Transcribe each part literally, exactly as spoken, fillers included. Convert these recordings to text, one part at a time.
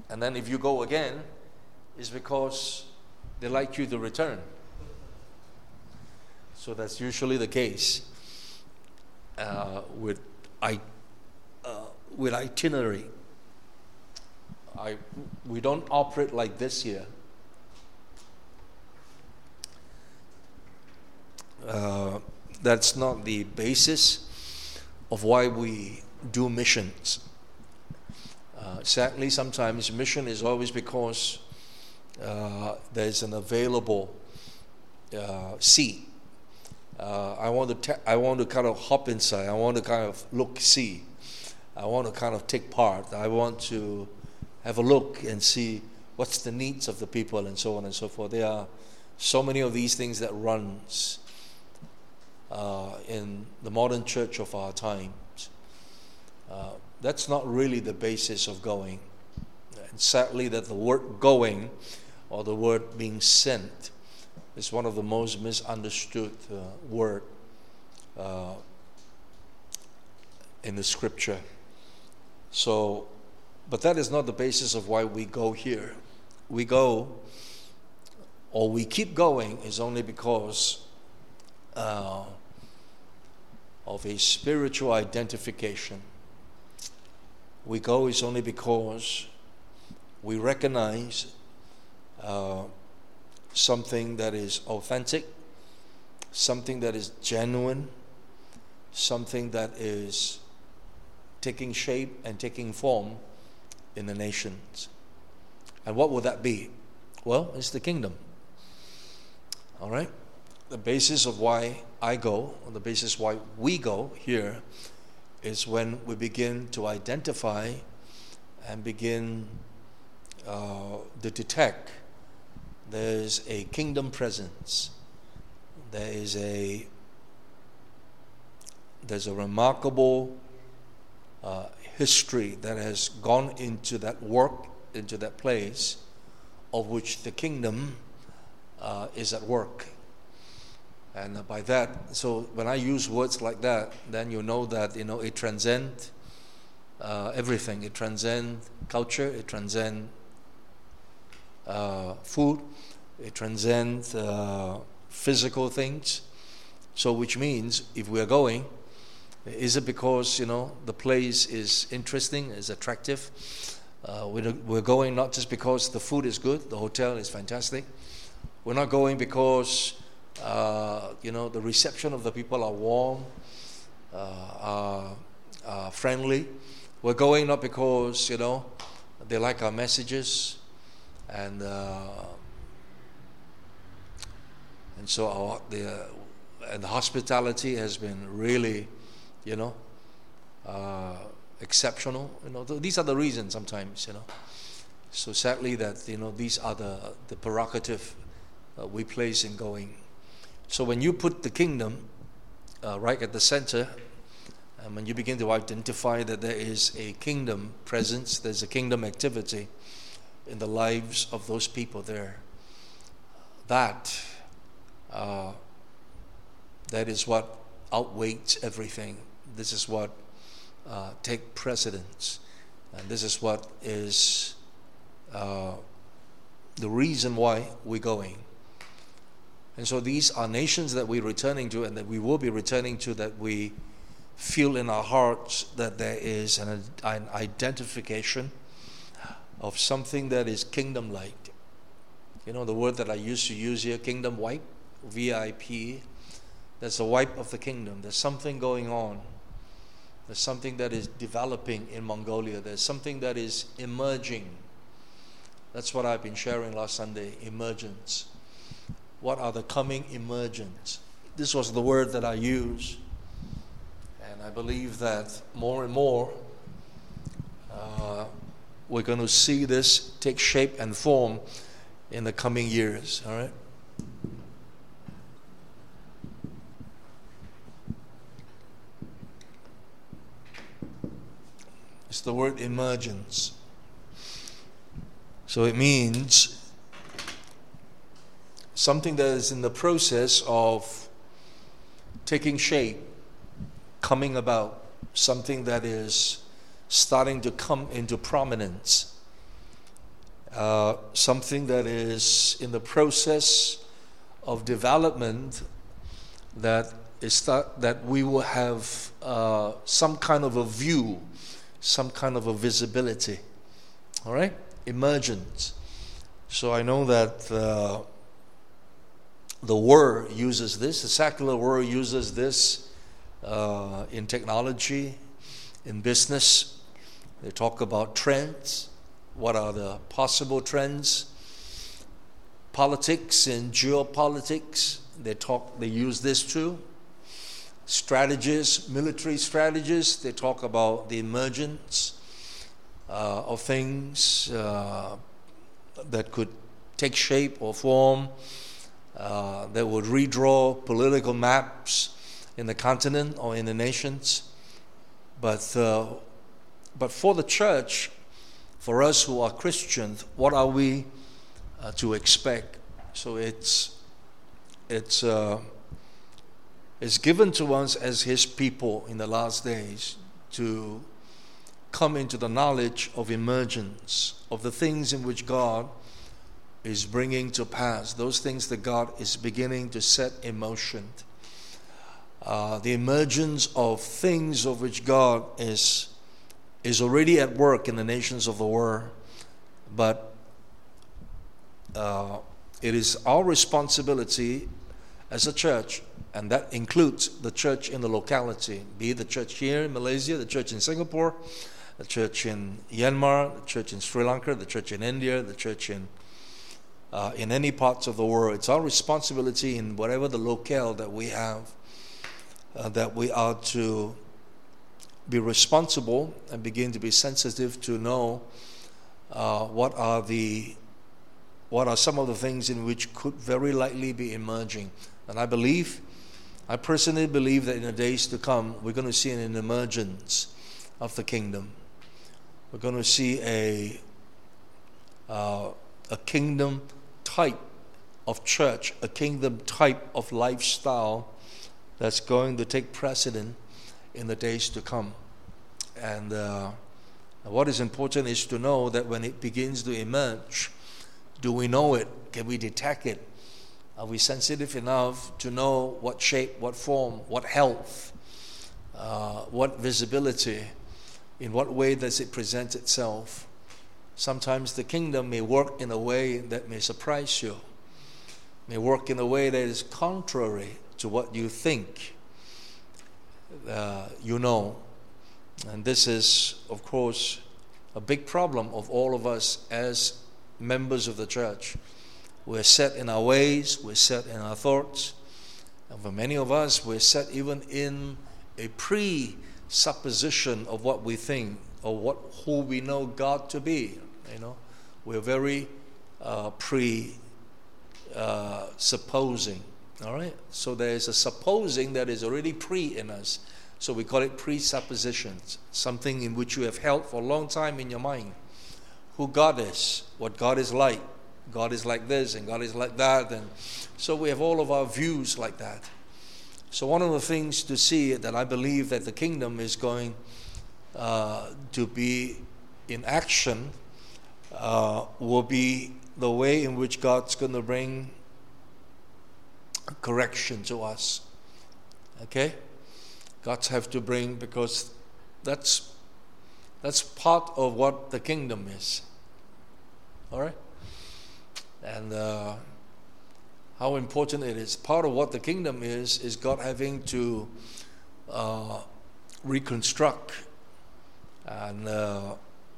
And then if you go again, it's because they like you to return. So that's usually the case uh, with I, uh, with itinerary. I, we don't operate like this here. Uh, that's not the basis of why we do missions. Uh, sadly, sometimes mission is always because uh, there's an available uh, seat. Uh, I want to te- I want to kind of hop inside. I want to kind of look, see. I want to kind of take part. I want to have a look and see what's the needs of the people and so on and so forth. There are so many of these things that runs uh, in the modern church of our times. Uh, that's not really the basis of going. And sadly, that the word going or the word being sent is one of the most misunderstood uh, word uh, in the scripture. So, but that is not the basis of why we go here. We go, or we keep going, is only because uh, of a spiritual identification. We go is only because we recognize uh, something that is authentic, something that is genuine, something that is taking shape and taking form in the nations. And what would that be? Well, it's the kingdom. All right? The basis of why I go, or the basis why we go here, is when we begin to identify and begin uh, to detect there's a kingdom presence. There is a there's a remarkable uh, history that has gone into that work, into that place, of which the kingdom uh, is at work. And by that, so when I use words like that, then you know that you know it transcends uh, everything. It transcends culture. It transcends uh, food. It transcends uh, physical things. So, which means if we are going, is it because you know the place is interesting, is attractive? Uh, we're, we're going not just because the food is good, the hotel is fantastic. We're not going because uh, you know the reception of the people are warm, uh, are, are friendly. We're going not because you know they like our messages, and uh, and so our the and the hospitality has been really, you know, uh, exceptional. You know, th- these are the reasons sometimes. You know, so sadly that you know these are the the prerogative uh, we place in going. So when you put the kingdom uh, right at the center, and when you begin to identify that there is a kingdom presence, there's a kingdom activity in the lives of those people there, that uh, that is what outweighs everything. This is what uh, takes precedence, and this is what is uh, the reason why we're going. And so these are nations that we're returning to and that we will be returning to, that we feel in our hearts that there is an, an identification of something that is kingdom-like. You know, the word that I used to use here, kingdom wipe, V I P, there's a wipe of the kingdom. There's something going on. There's something that is developing in Mongolia. There's something that is emerging. That's what I've been sharing last Sunday, emergence. What are the coming emergence? This was the word that I used. And I believe that more and more uh, we're going to see this take shape and form in the coming years. All right? It's the word emergence. So it means something that is in the process of taking shape, coming about, something that is starting to come into prominence. uh, something that is in the process of development, that is that, that we will have uh, some kind of a view, some kind of a visibility. All right? Emergence. So I know that uh, the world uses this, the secular world uses this uh, in technology, in business. They talk about trends. What are the possible trends? Politics and geopolitics, they talk, they use this too. Strategies, military strategies, they talk about the emergence uh, of things uh, that could take shape or form, uh, that would redraw political maps in the continent or in the nations. But, uh, but for the church, for us who are Christians, what are we uh, to expect? So it's it's uh, it's given to us as His people in the last days to come into the knowledge of emergence, of the things in which God is bringing to pass, those things that God is beginning to set in motion. Uh, the emergence of things of which God is is already at work in the nations of the world, but uh, it is our responsibility as a church, and that includes the church in the locality, be it the church here in Malaysia, the church in Singapore, the church in Myanmar, the church in Sri Lanka, the church in India, the church in uh, in any parts of the world. It's our responsibility in whatever the locale that we have, uh, that we are to be responsible and begin to be sensitive to know uh, what are the what are some of the things in which could very likely be emerging. And I believe, I personally believe that in the days to come, we're going to see an emergence of the kingdom. We're going to see a uh, a kingdom type of church, a kingdom type of lifestyle that's going to take precedent in the days to come. And uh, what is important is to know that when it begins to emerge, do we know it? Can we detect it? Are we sensitive enough to know what shape, what form, what health, uh, what visibility, in what way does it present itself? Sometimes the kingdom may work in a way that may surprise you, may work in a way that is contrary to what you think uh, you know. And this is, of course, a big problem of all of us as members of the church. We're set in our ways, we're set in our thoughts, and for many of us, we're set even in a presupposition of what we think or what who we know God to be. You know, we're very uh, pre uh, supposing. All right, so there is a supposing that is already pre in us. So we call it presuppositions, something in which you have held for a long time in your mind. Who God is, what God is like. God is like this and God is like that. And so we have all of our views like that. So one of the things to see that I believe that the kingdom is going uh, to be in action uh, will be the way in which God's going to bring correction to us. Okay? God's have to bring, because that's that's part of what the kingdom is. All right? And uh, how important it is. Part of what the kingdom is, is God having to uh, reconstruct and uh,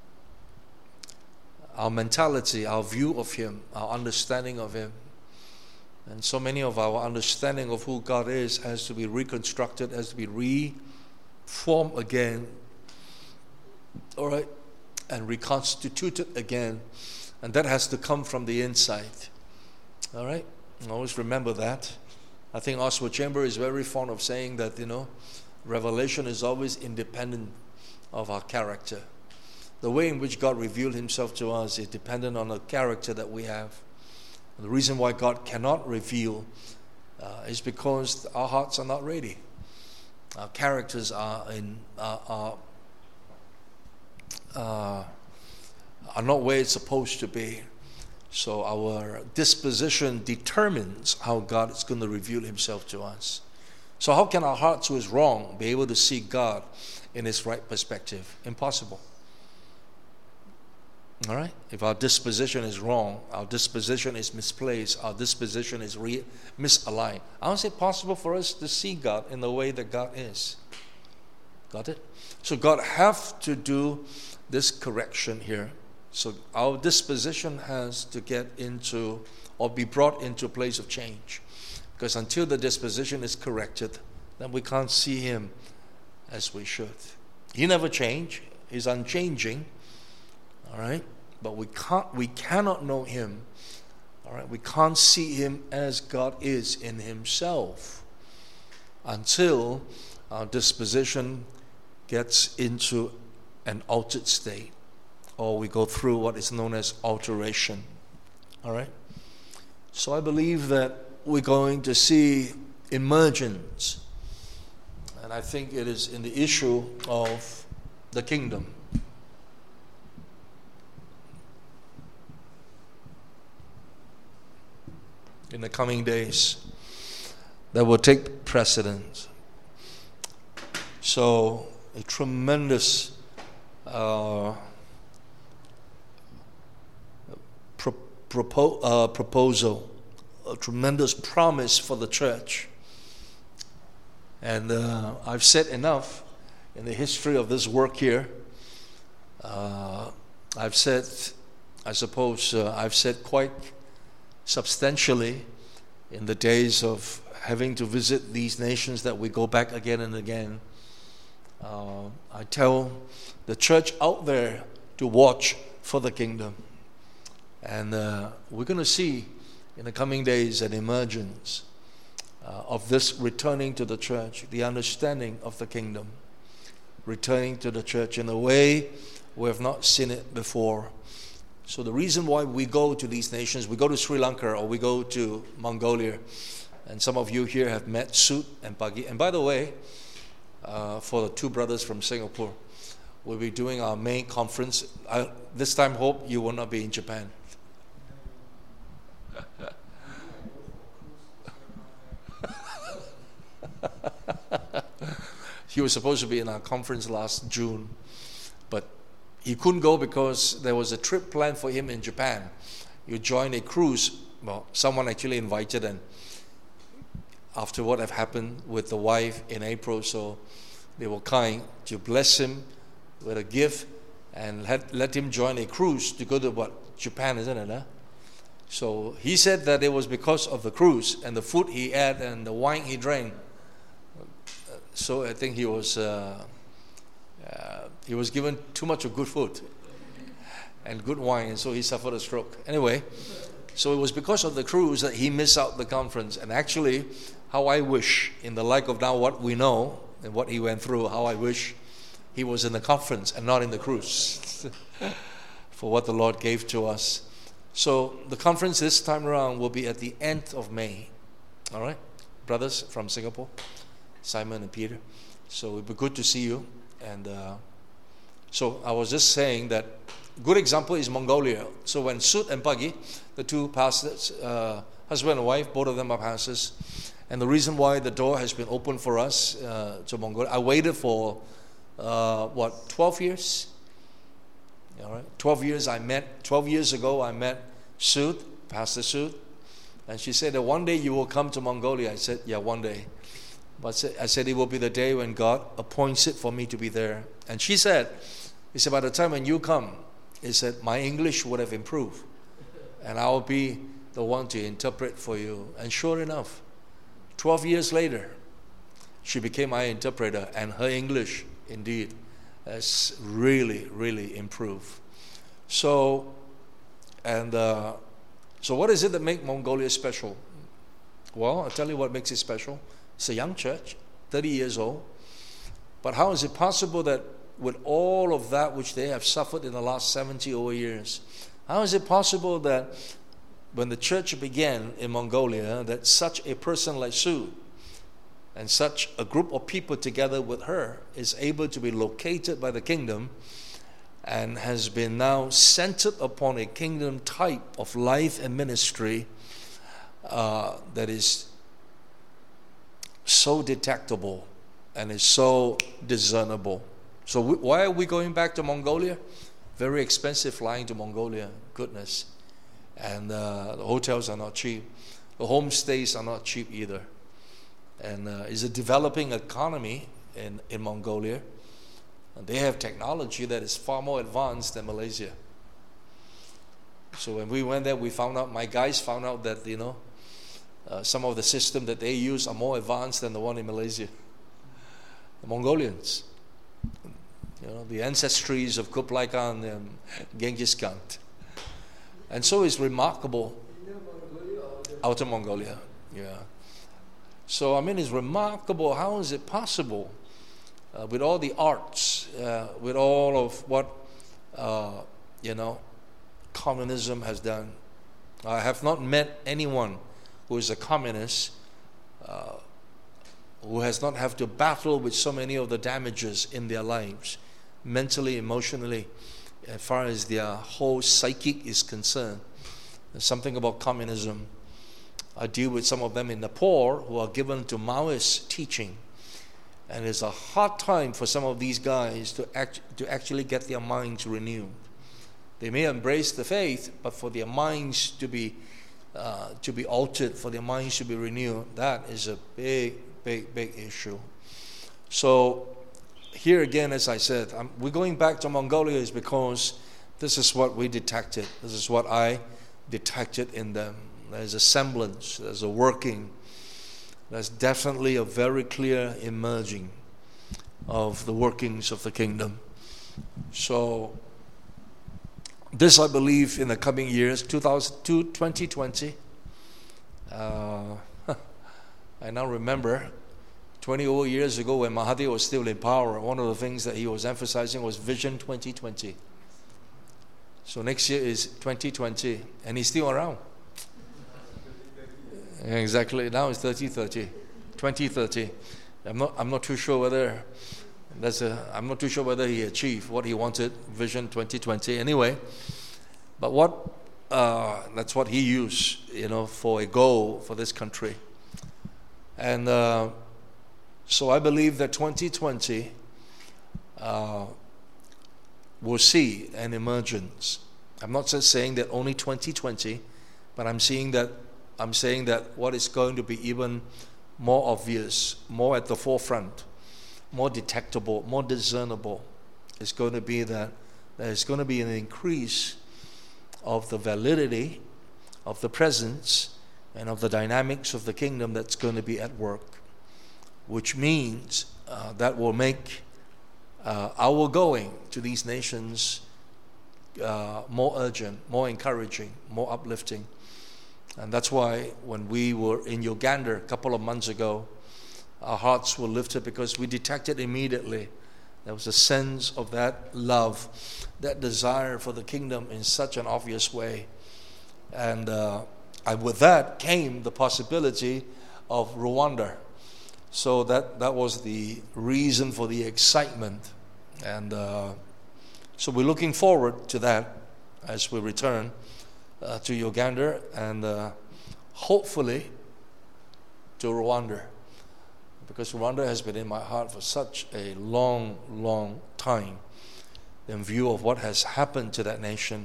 our mentality, our view of Him, our understanding of Him. And so many of our understanding of who God is has to be reconstructed, has to be reformed again, all right, and reconstituted again. And that has to come from the inside, all right? Always remember that. I think Oswald Chambers is very fond of saying that, you know, revelation is always independent of our character. The way in which God revealed Himself to us is dependent on the character that we have. The reason why God cannot reveal uh, is because our hearts are not ready. Our characters are in are, are uh, are not where it's supposed to be. So our disposition determines how God is going to reveal himself to us. So how can our heart who is wrong be able to see God in his right perspective? Impossible. All right? If our disposition is wrong, our disposition is misplaced, our disposition is re- misaligned, how is it possible for us to see God in the way that God is? Got it? So God have to do this correction here. So our disposition has to get into or be brought into a place of change. Because until the disposition is corrected, then we can't see him as we should. He never changed. He's unchanging. All right? But we can't we cannot know him. All right? We can't see him as God is in himself until our disposition gets into an altered state, or we go through what is known as alteration. All right? So I believe that we're going to see emergence. And I think it is in the issue of the kingdom. In the coming days, that will take precedence. So, a tremendous uh, pro- propo- uh, proposal, a tremendous promise for the church. And uh, I've said enough in the history of this work here. Uh, I've said, I suppose, uh, I've said quite substantially in the days of having to visit these nations that we go back again and again. Uh, I tell the church out there to watch for the kingdom. And uh, we're going to see in the coming days an emergence uh, of this returning to the church, the understanding of the kingdom, returning to the church in a way we have not seen it before. So the reason why we go to these nations, we go to Sri Lanka or we go to Mongolia, and some of you here have met Sut and Pagi. And by the way, uh, for the two brothers from Singapore, we'll be doing our main conference. I, this time, hope you will not be in Japan. He was supposed to be in our conference last June, but he couldn't go because there was a trip planned for him in Japan. You join a cruise. Well, someone actually invited, and after what have happened with the wife in April, so they were kind to bless him with a gift and let, let him join a cruise to go to what? Japan, isn't it? Huh? So he said that it was because of the cruise and the food he ate and the wine he drank. So I think he was uh, uh, he was given too much of good food and good wine, and so he suffered a stroke. Anyway, so it was because of the cruise that he missed out the conference. And actually, how I wish, in the light of now what we know and what he went through, how I wish he was in the conference and not in the cruise for what the Lord gave to us. So the conference this time around will be at the end of May. All right, brothers from Singapore, Simon and Peter. So it would be good to see you. And uh, so I was just saying that good example is Mongolia. So when Sut and Pagi, the two pastors, uh, husband and wife, both of them are pastors. And the reason why the door has been open for us uh, to Mongolia, I waited for, uh, what, twelve years? All right, twelve years I met, twelve years ago I met Sut, Pastor Sut. And she said that one day you will come to Mongolia. I said, yeah, one day. But I said it will be the day when God appoints it for me to be there. And she said, he said, by the time when you come, he said, my English would have improved. And I will be the one to interpret for you. And sure enough, twelve years later, she became my interpreter. And her English, indeed, has really, really improved. So, and uh, so what is it that makes Mongolia special? Well, I'll tell you what makes it special. It's a young church, thirty years old. But how is it possible that with all of that which they have suffered in the last seventy over years, how is it possible that when the church began in Mongolia, that such a person like Sue and such a group of people together with her is able to be located by the kingdom and has been now centered upon a kingdom type of life and ministry uh, that is so detectable and is so discernible. So we, why are we going back to Mongolia? Very expensive flying to Mongolia, goodness. And uh, the hotels are not cheap. The homestays are not cheap either. And uh, it's a developing economy in, in Mongolia. And they have technology that is far more advanced than Malaysia. So when we went there, we found out, my guys found out that, you know, uh, some of the system that they use are more advanced than the one in Malaysia. The Mongolians, you know, the ancestries of Kublai Khan and Genghis Khan. And so it's remarkable. Outer Mongolia, yeah. So, I mean, it's remarkable. How is it possible uh, with all the arts, uh, with all of what, uh, you know, communism has done? I have not met anyone who is a communist uh, who has not had to battle with so many of the damages in their lives, mentally, emotionally, as far as their whole psychic is concerned. There's something about communism. I deal with some of them in Nepal who are given to Maoist teaching. And it's a hard time for some of these guys to act, to actually get their minds renewed. They may embrace the faith, but for their minds to be uh, to be altered, for their minds to be renewed, that is a big, big, big issue. So here again, as I said, I'm, we're going back to Mongolia is because this is what we detected. This is what I detected in them. There's a semblance, there's a working. There's definitely a very clear emerging of the workings of the kingdom. So this, I believe, in the coming years, twenty twenty, uh, I now remember twenty over years ago when Mahathir was still in power, one of the things that he was emphasizing was Vision twenty twenty. So next year is twenty twenty, and he's still around. Exactly. Now it's thirty thirty, twenty thirty. I'm not. I'm not too sure whether that's a. I'm not too sure whether he achieved what he wanted. Vision twenty twenty. Anyway, but what? Uh, that's what he used, you know, for a goal for this country. And uh, so I believe that twenty twenty uh, will see an emergence. I'm not just saying that only twenty twenty, but I'm seeing that. I'm saying that what is going to be even more obvious, more at the forefront, more detectable, more discernible, is going to be that there's going to be an increase of the validity of the presence and of the dynamics of the kingdom that's going to be at work, which means uh, that will make uh, our going to these nations uh, more urgent, more encouraging, more uplifting. And that's why when we were in Uganda a couple of months ago, our hearts were lifted because we detected immediately there was a sense of that love, that desire for the kingdom in such an obvious way. And, uh, and with that came the possibility of Rwanda. So that, that was the reason for the excitement. And uh, so we're looking forward to that as we return Uh, to Uganda and uh, hopefully to Rwanda, because Rwanda has been in my heart for such a long, long time in view of what has happened to that nation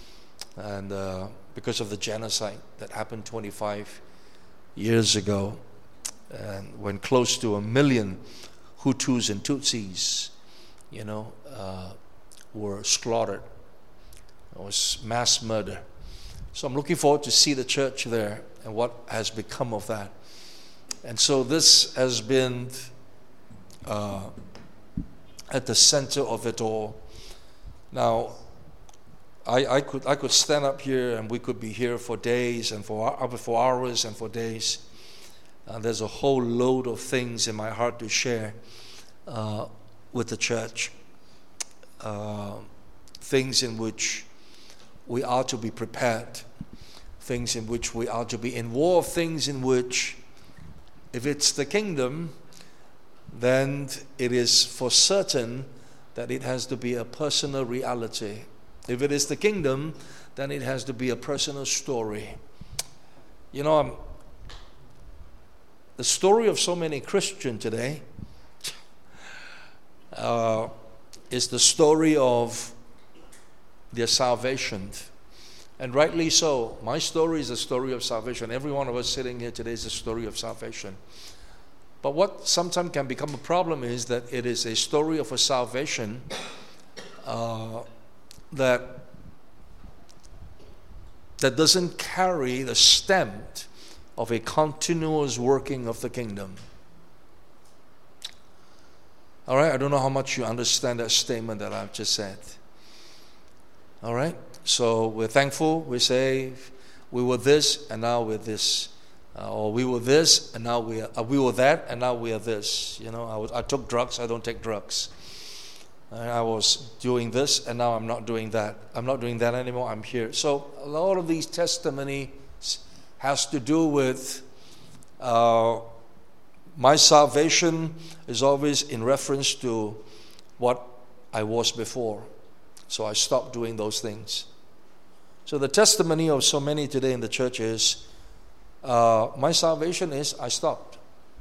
and uh, because of the genocide that happened twenty-five years ago, and when close to a million Hutus and Tutsis, you know, uh, were slaughtered. It was mass murder. So I'm looking forward to see the church there and what has become of that. And so this has been uh, at the center of it all. Now, I, I could I could stand up here and we could be here for days and for for hours and for days. Uh, there's a whole load of things in my heart to share uh, with the church. Uh, things in which we are to be prepared, things in which we are to be in war, things in which, if it's the kingdom, then it is for certain that it has to be a personal reality. If it is the kingdom, then it has to be a personal story. You know, um, the story of so many Christians today uh, is the story of their salvation. And rightly so. My story is a story of salvation. Every one of us sitting here today is a story of salvation. But what sometimes can become a problem is that it is a story of a salvation uh, that, that doesn't carry the stamp of a continuous working of the kingdom. All right, I don't know how much you understand that statement that I've just said. All right, so we're thankful. We say we were this and now we're this. Uh, or we were this and now we are, uh, we were that and now we are this. You know, I, was, I took drugs, I don't take drugs. And I was doing this and now I'm not doing that. I'm not doing that anymore, I'm here. So a lot of these testimonies has to do with uh, my salvation is always in reference to what I was before. So I stopped doing those things. So the testimony of so many today in the church is, Uh, my salvation is I stopped.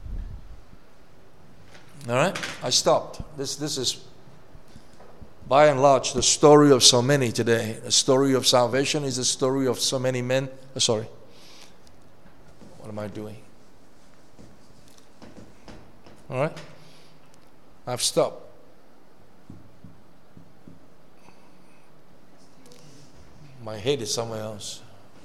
All right? I stopped. This this is by and large the story of so many today. The story of salvation is the story of so many men. Oh, sorry. What am I doing? All right? I've stopped. My head is somewhere else.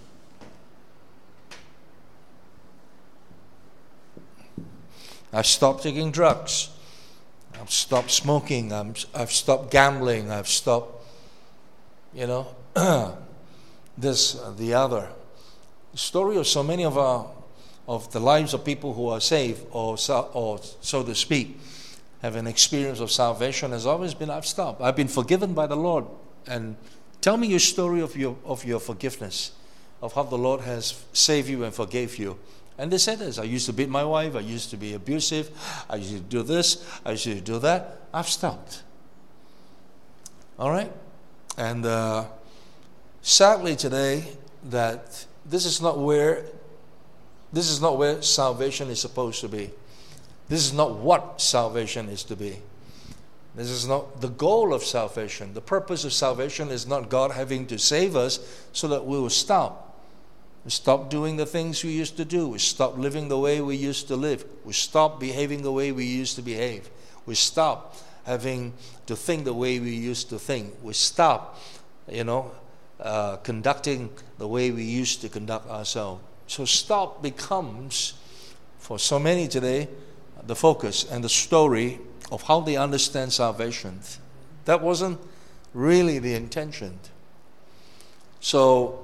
I've stopped taking drugs. I've stopped smoking. I'm, I've stopped gambling. I've stopped, you know, this, uh, the other. The story of so many of our, of the lives of people who are saved, or so, or so to speak, have an experience of salvation has always been, I've stopped. I've been forgiven by the Lord. And tell me your story of your of your forgiveness, of how the Lord has saved you and forgave you. And they said this, I used to beat my wife, I used to be abusive, I used to do this, I used to do that. I've stopped. All right? And uh, sadly today, that this is not where, this is not where salvation is supposed to be. This is not what salvation is to be. This is not the goal of salvation. The purpose of salvation is not God having to save us so that we will stop. We stop doing the things we used to do. We stop living the way we used to live. We stop behaving the way we used to behave. We stop having to think the way we used to think. We stop, you know, uh, conducting the way we used to conduct ourselves. So stop becomes, for so many today, the focus and the story of how they understand salvation. That wasn't really the intention. So,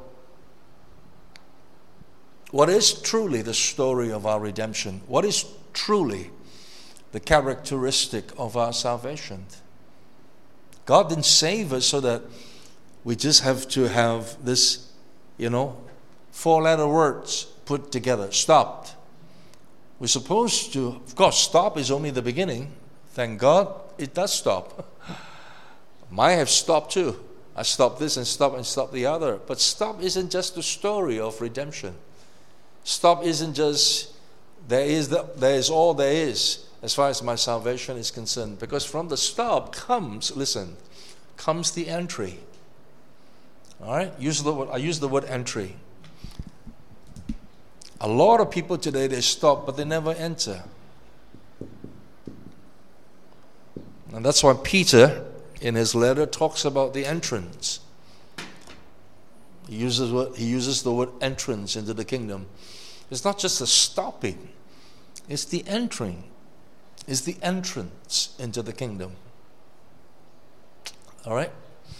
what is truly the story of our redemption? What is truly the characteristic of our salvation? God didn't save us so that we just have to have this, you know, four-letter words put together. Stopped. We're supposed to, of course, stop is only the beginning. Thank God it does stop. Mine have stopped too. I stopped this and stopped and stopped the other. But stop isn't just the story of redemption. Stop isn't just, there is, the, there is all there is as far as my salvation is concerned. Because from the stop comes, listen, comes the entry. All right? Use the word, I use the word entry. A lot of people today, they stop, but they never enter. And that's why Peter, in his letter, talks about the entrance. He uses, he uses the word entrance into the kingdom. It's not just a stopping. It's the entering. It's the entrance into the kingdom. All right?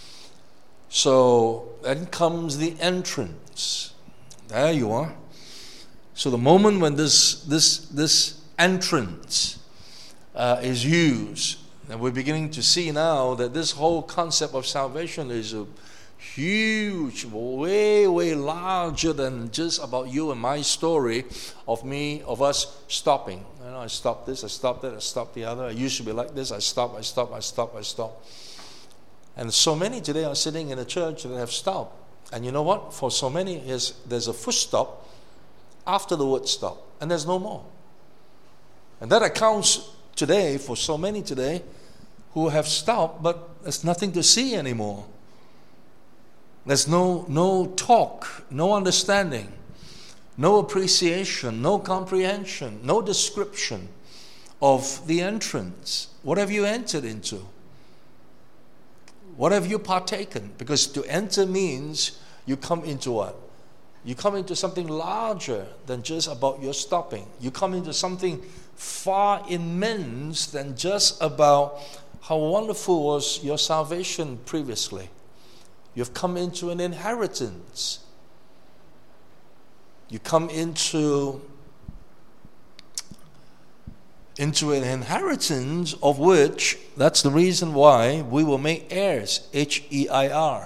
So, then comes the entrance. There you are. So the moment when this, this, this entrance uh, is used, and we're beginning to see now that this whole concept of salvation is a huge, way, way larger than just about you and my story of me, of us stopping. You know, I stopped this, I stopped that, I stopped the other. I used to be like this. I stop, I stop, I stop, I stop. And so many today are sitting in a church that have stopped. And you know what? For so many, is there's a full stop after the word stop, and there's no more. And that accounts today for so many today who have stopped, but there's nothing to see anymore. There's no no talk, no understanding, no appreciation, no comprehension, no description of the entrance. What have you entered into? What have you partaken? Because to enter means you come into what? You come into something larger than just about your stopping. You come into something far immense than just about how wonderful was your salvation previously. You've come into an inheritance. You come into, into an inheritance of which, that's the reason why we will make heirs, H E I R.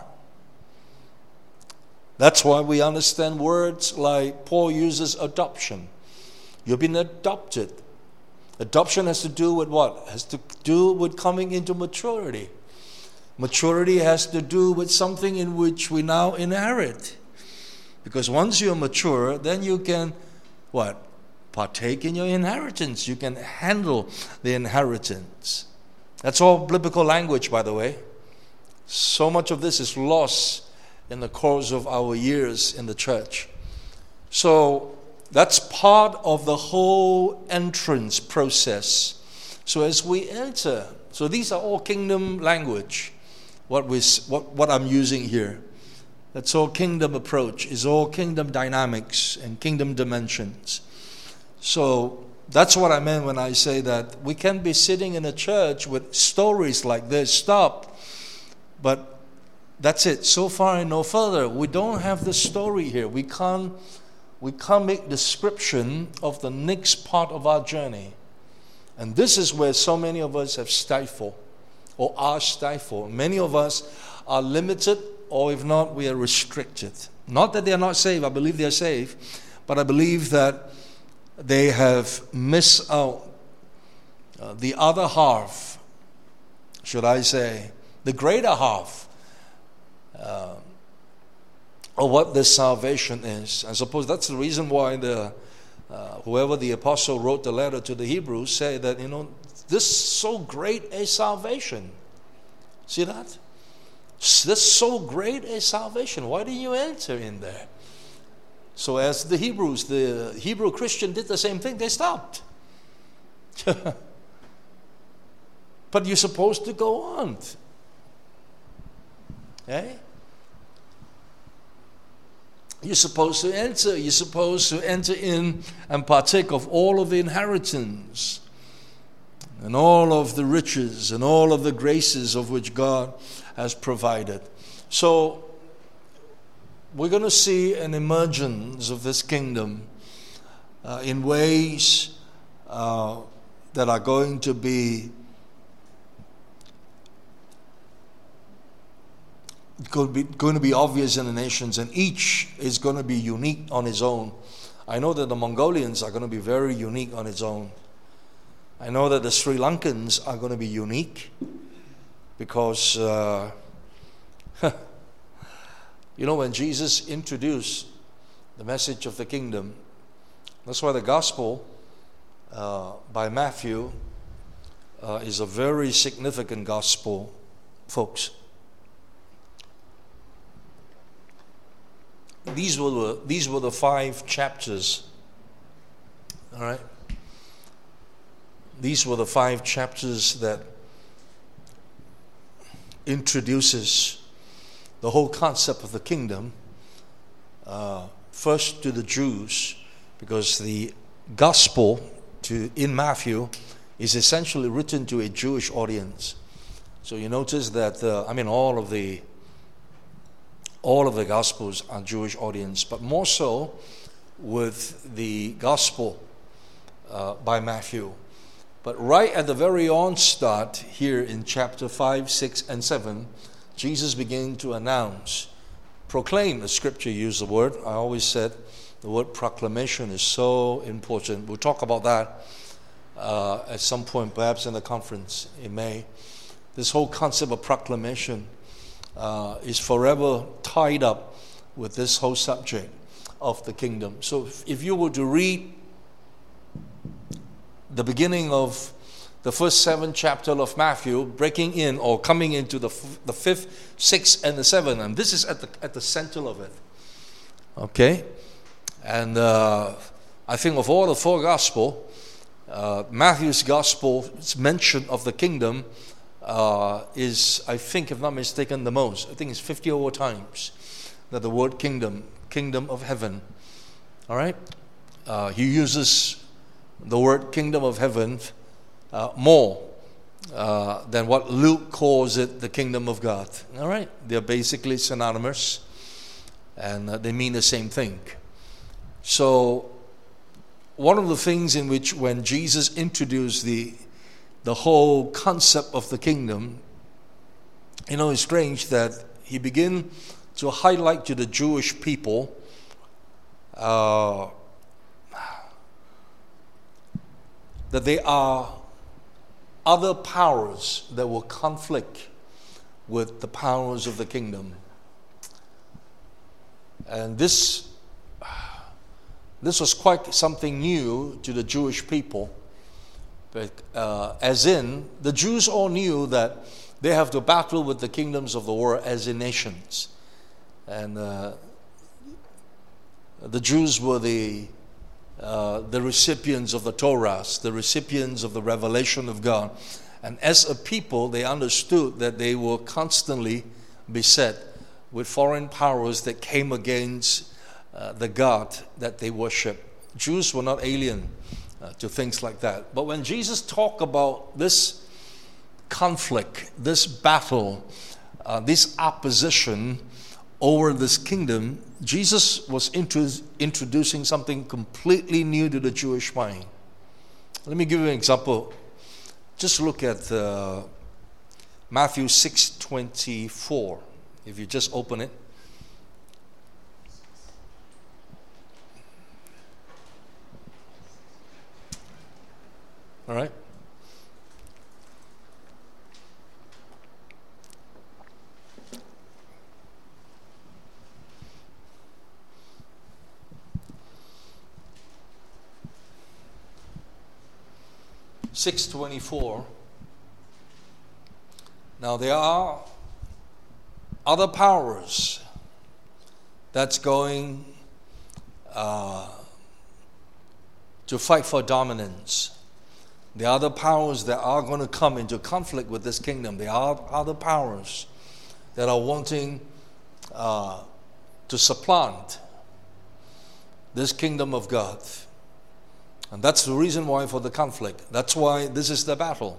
That's why we understand words like Paul uses adoption. You've been adopted. Adoption has to do with what? Has to do with coming into maturity. Maturity has to do with something in which we now inherit. Because once you're mature, then you can, what? Partake in your inheritance. You can handle the inheritance. That's all biblical language, by the way. So much of this is lost in the course of our years in the church. So that's part of the whole entrance process. So as we enter, so these are all kingdom language. What we what what I'm using here, that's all kingdom approach. Is all kingdom dynamics and kingdom dimensions. So that's what I meant when I say that we can be sitting in a church with stories like this. Stop, but that's it. So far and no further. We don't have the story here. We can't we can't make description of the next part of our journey, and this is where so many of us have stifled. Or are stifled. Many of us are limited, or if not, we are restricted. Not that they are not saved. I believe they are saved, but I believe that they have missed out uh, the other half, should I say, the greater half uh, of what this salvation is. I suppose that's the reason why the uh, whoever the apostle wrote the letter to the Hebrews say that, you know, this so great a salvation. See that? This so great a salvation. Why didn't you enter in there? So as the Hebrews, the Hebrew Christian did the same thing. They stopped. But you're supposed to go on. Eh? You're supposed to enter. You're supposed to enter in and partake of all of the inheritance and all of the riches and all of the graces of which God has provided. So we're going to see an emergence of this kingdom uh, in ways uh, that are going to be going to be going to be obvious in the nations, and each is going to be unique on its own. I know that the Mongolians are going to be very unique on its own. I know that the Sri Lankans are going to be unique because, uh, you know, when Jesus introduced the message of the kingdom, that's why the gospel uh, by Matthew uh, is a very significant gospel, folks. These were the, these were the five chapters, all right? These were the five chapters that introduces the whole concept of the kingdom, uh, first to the Jews, because the gospel to in Matthew is essentially written to a Jewish audience. So you notice that uh, I mean all of the all of the gospels are Jewish audience, but more so with the gospel uh, by Matthew. But right at the very onstart, here in chapter five, six, and seven, Jesus began to announce, proclaim. The scripture used the word. I always said the word proclamation is so important. We'll talk about that uh, at some point, perhaps in the conference in May. This whole concept of proclamation uh, is forever tied up with this whole subject of the kingdom. So if, if you were to read the beginning of the first seven chapter of Matthew, breaking in or coming into the f- the fifth, sixth, and the seventh, and this is at the at the center of it. Okay, and uh, I think of all the four gospel, uh, Matthew's gospel's mention of the kingdom uh, is, I think, if not mistaken, the most. I think it's fifty over times that the word kingdom, kingdom of heaven. All right, uh, he uses the word kingdom of heaven uh, more uh, than what Luke calls it, the kingdom of God. All right, they're basically synonymous, and uh, they mean the same thing. So one of the things in which when Jesus introduced the the whole concept of the kingdom, you know, it's strange that he began to highlight to the Jewish people uh, that there are other powers that will conflict with the powers of the kingdom. And this, this was quite something new to the Jewish people. But, uh, as in, the Jews all knew that they have to battle with the kingdoms of the world as in nations. And uh, the Jews were the Uh, the recipients of the Torah, the recipients of the revelation of God. And as a people, they understood that they were constantly beset with foreign powers that came against uh, the God that they worship. Jews were not alien uh, to things like that. But when Jesus talked about this conflict, this battle, uh, this opposition over this kingdom, Jesus was intru- introducing something completely new to the Jewish mind. Let me give you an example. Just look at uh, Matthew six twenty-four. If you just open it. All right. six twenty-four. Now there are other powers that's going uh, to fight for dominance. There are other powers that are going to come into conflict with this kingdom. There are other powers that are wanting uh, to supplant this kingdom of God. And that's the reason why for the conflict. That's why this is the battle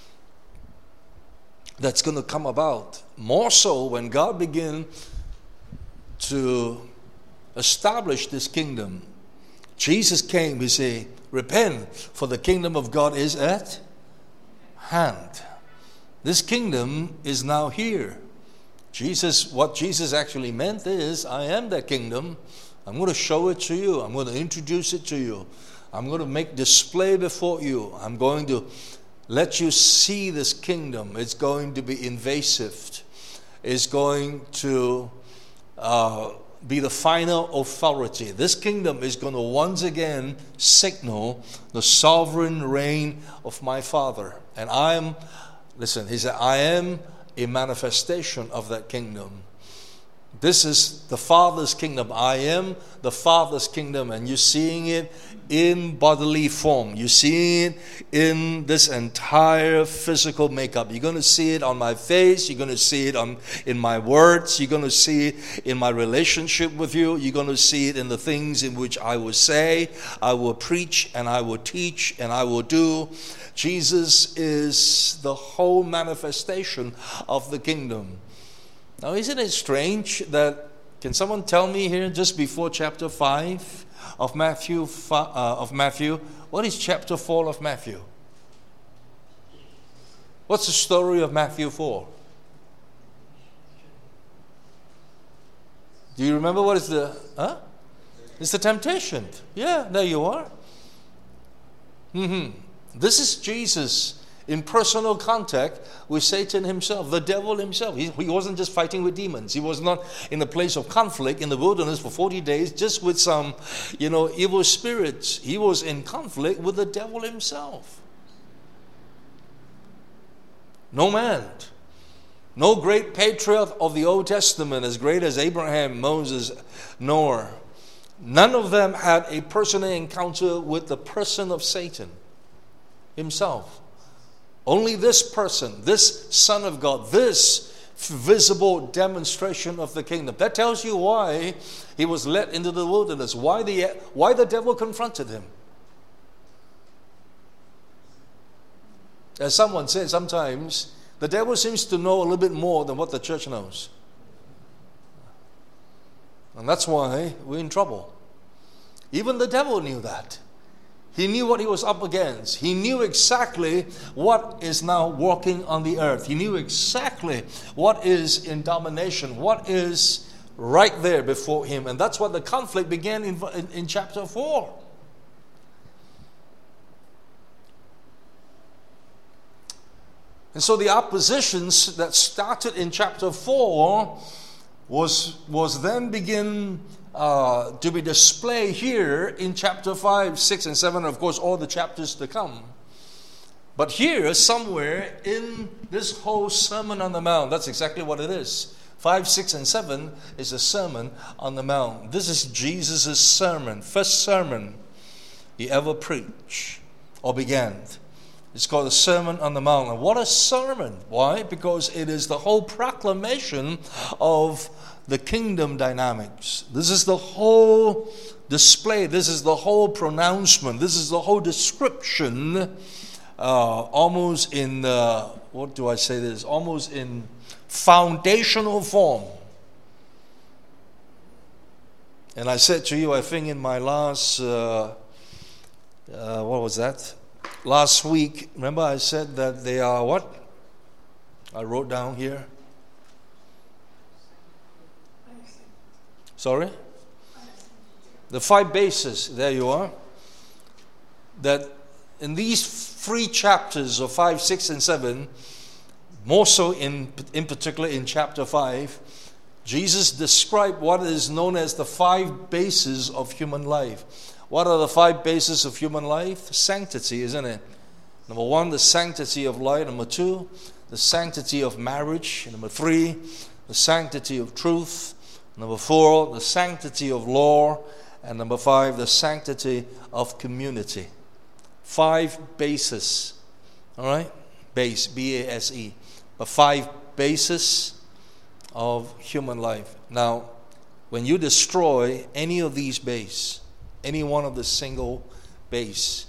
that's going to come about. More so when God began to establish this kingdom. Jesus came, he said, repent, for the kingdom of God is at hand. This kingdom is now here. Jesus, what Jesus actually meant is, I am that kingdom. I'm going to show it to you. I'm going to introduce it to you. I'm going to make display before you. I'm going to let you see this kingdom. It's going to be invasive. It's going to uh, be the final authority. This kingdom is going to once again signal the sovereign reign of my Father. And I am, listen, he said, I am a manifestation of that kingdom. This is the Father's kingdom. I am the Father's kingdom, and you're seeing it in bodily form. You're seeing it in this entire physical makeup. You're going to see it on my face. You're going to see it on in my words. You're going to see it in my relationship with you. You're going to see it in the things in which I will say, I will preach, and I will teach, and I will do. Jesus is the whole manifestation of the kingdom. Now, isn't it strange that, can someone tell me here just before chapter five of Matthew, uh, of Matthew, what is chapter four of Matthew? What's the story of Matthew four? Do you remember what is the, huh? It's the temptation. Yeah, there you are. Mm-hmm. This is Jesus in personal contact with Satan himself, the devil himself. He, he wasn't just fighting with demons. He was not in a place of conflict in the wilderness for forty days just with some, you know, evil spirits. He was in conflict with the devil himself. No man, no great patriarch of the Old Testament as great as Abraham, Moses, Noah, none of them had a personal encounter with the person of Satan himself. Only this person, this Son of God, this visible demonstration of the kingdom. That tells you why he was led into the wilderness, why the, why the devil confronted him. As someone said, sometimes the devil seems to know a little bit more than what the church knows. And that's why we're in trouble. Even the devil knew that. He knew what he was up against. He knew exactly what is now walking on the earth. He knew exactly what is in domination, what is right there before him. And that's what the conflict began in, in, in chapter four. And so the oppositions that started in chapter four was, was then begin uh, to be displayed here in chapter five, six, and seven, and of course all the chapters to come. But here, somewhere in this whole Sermon on the Mount, that's exactly what it is. five, six, and seven is a Sermon on the Mount. This is Jesus' sermon, first sermon he ever preached or began. It's called the Sermon on the Mount. And what a sermon. Why? Because it is the whole proclamation of the kingdom dynamics. This is the whole display. This is the whole pronouncement. This is the whole description, uh, almost in, uh, what do I say this? Almost in foundational form. And I said to you, I think in my last, uh, uh, what was that? Last week, remember I said that they are what? I wrote down here. Sorry? The five bases, there you are. That in these three chapters of five, six, and seven, more so in, in particular in chapter five, Jesus described what is known as the five bases of human life. What are the five bases of human life? Sanctity, isn't it? Number one, the sanctity of life. Number two, the sanctity of marriage. Number three, the sanctity of truth. Number four, the sanctity of law. And number five, the sanctity of community. Five bases. All right? Base, B A S E. But five bases of human life. Now, when you destroy any of these bases, any one of the single base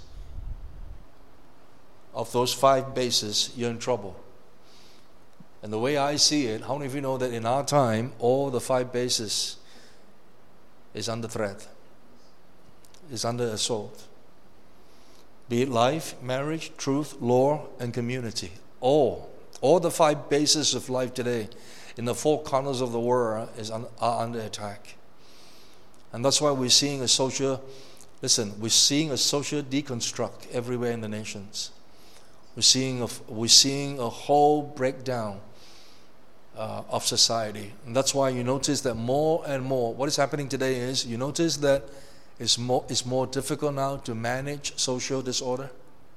of those five bases, you're in trouble. And the way I see it, how many of you know that in our time, all the five bases is under threat, is under assault? Be it life, marriage, truth, law, and community. All, all the five bases of life today in the four corners of the world is un, are under attack. And that's why we're seeing a social, listen, we're seeing a social deconstruct everywhere in the nations. We're seeing a, we're seeing a whole breakdown uh, of society. And that's why you notice that more and more, what is happening today is, you notice that it's more, it's more difficult now to manage social disorder.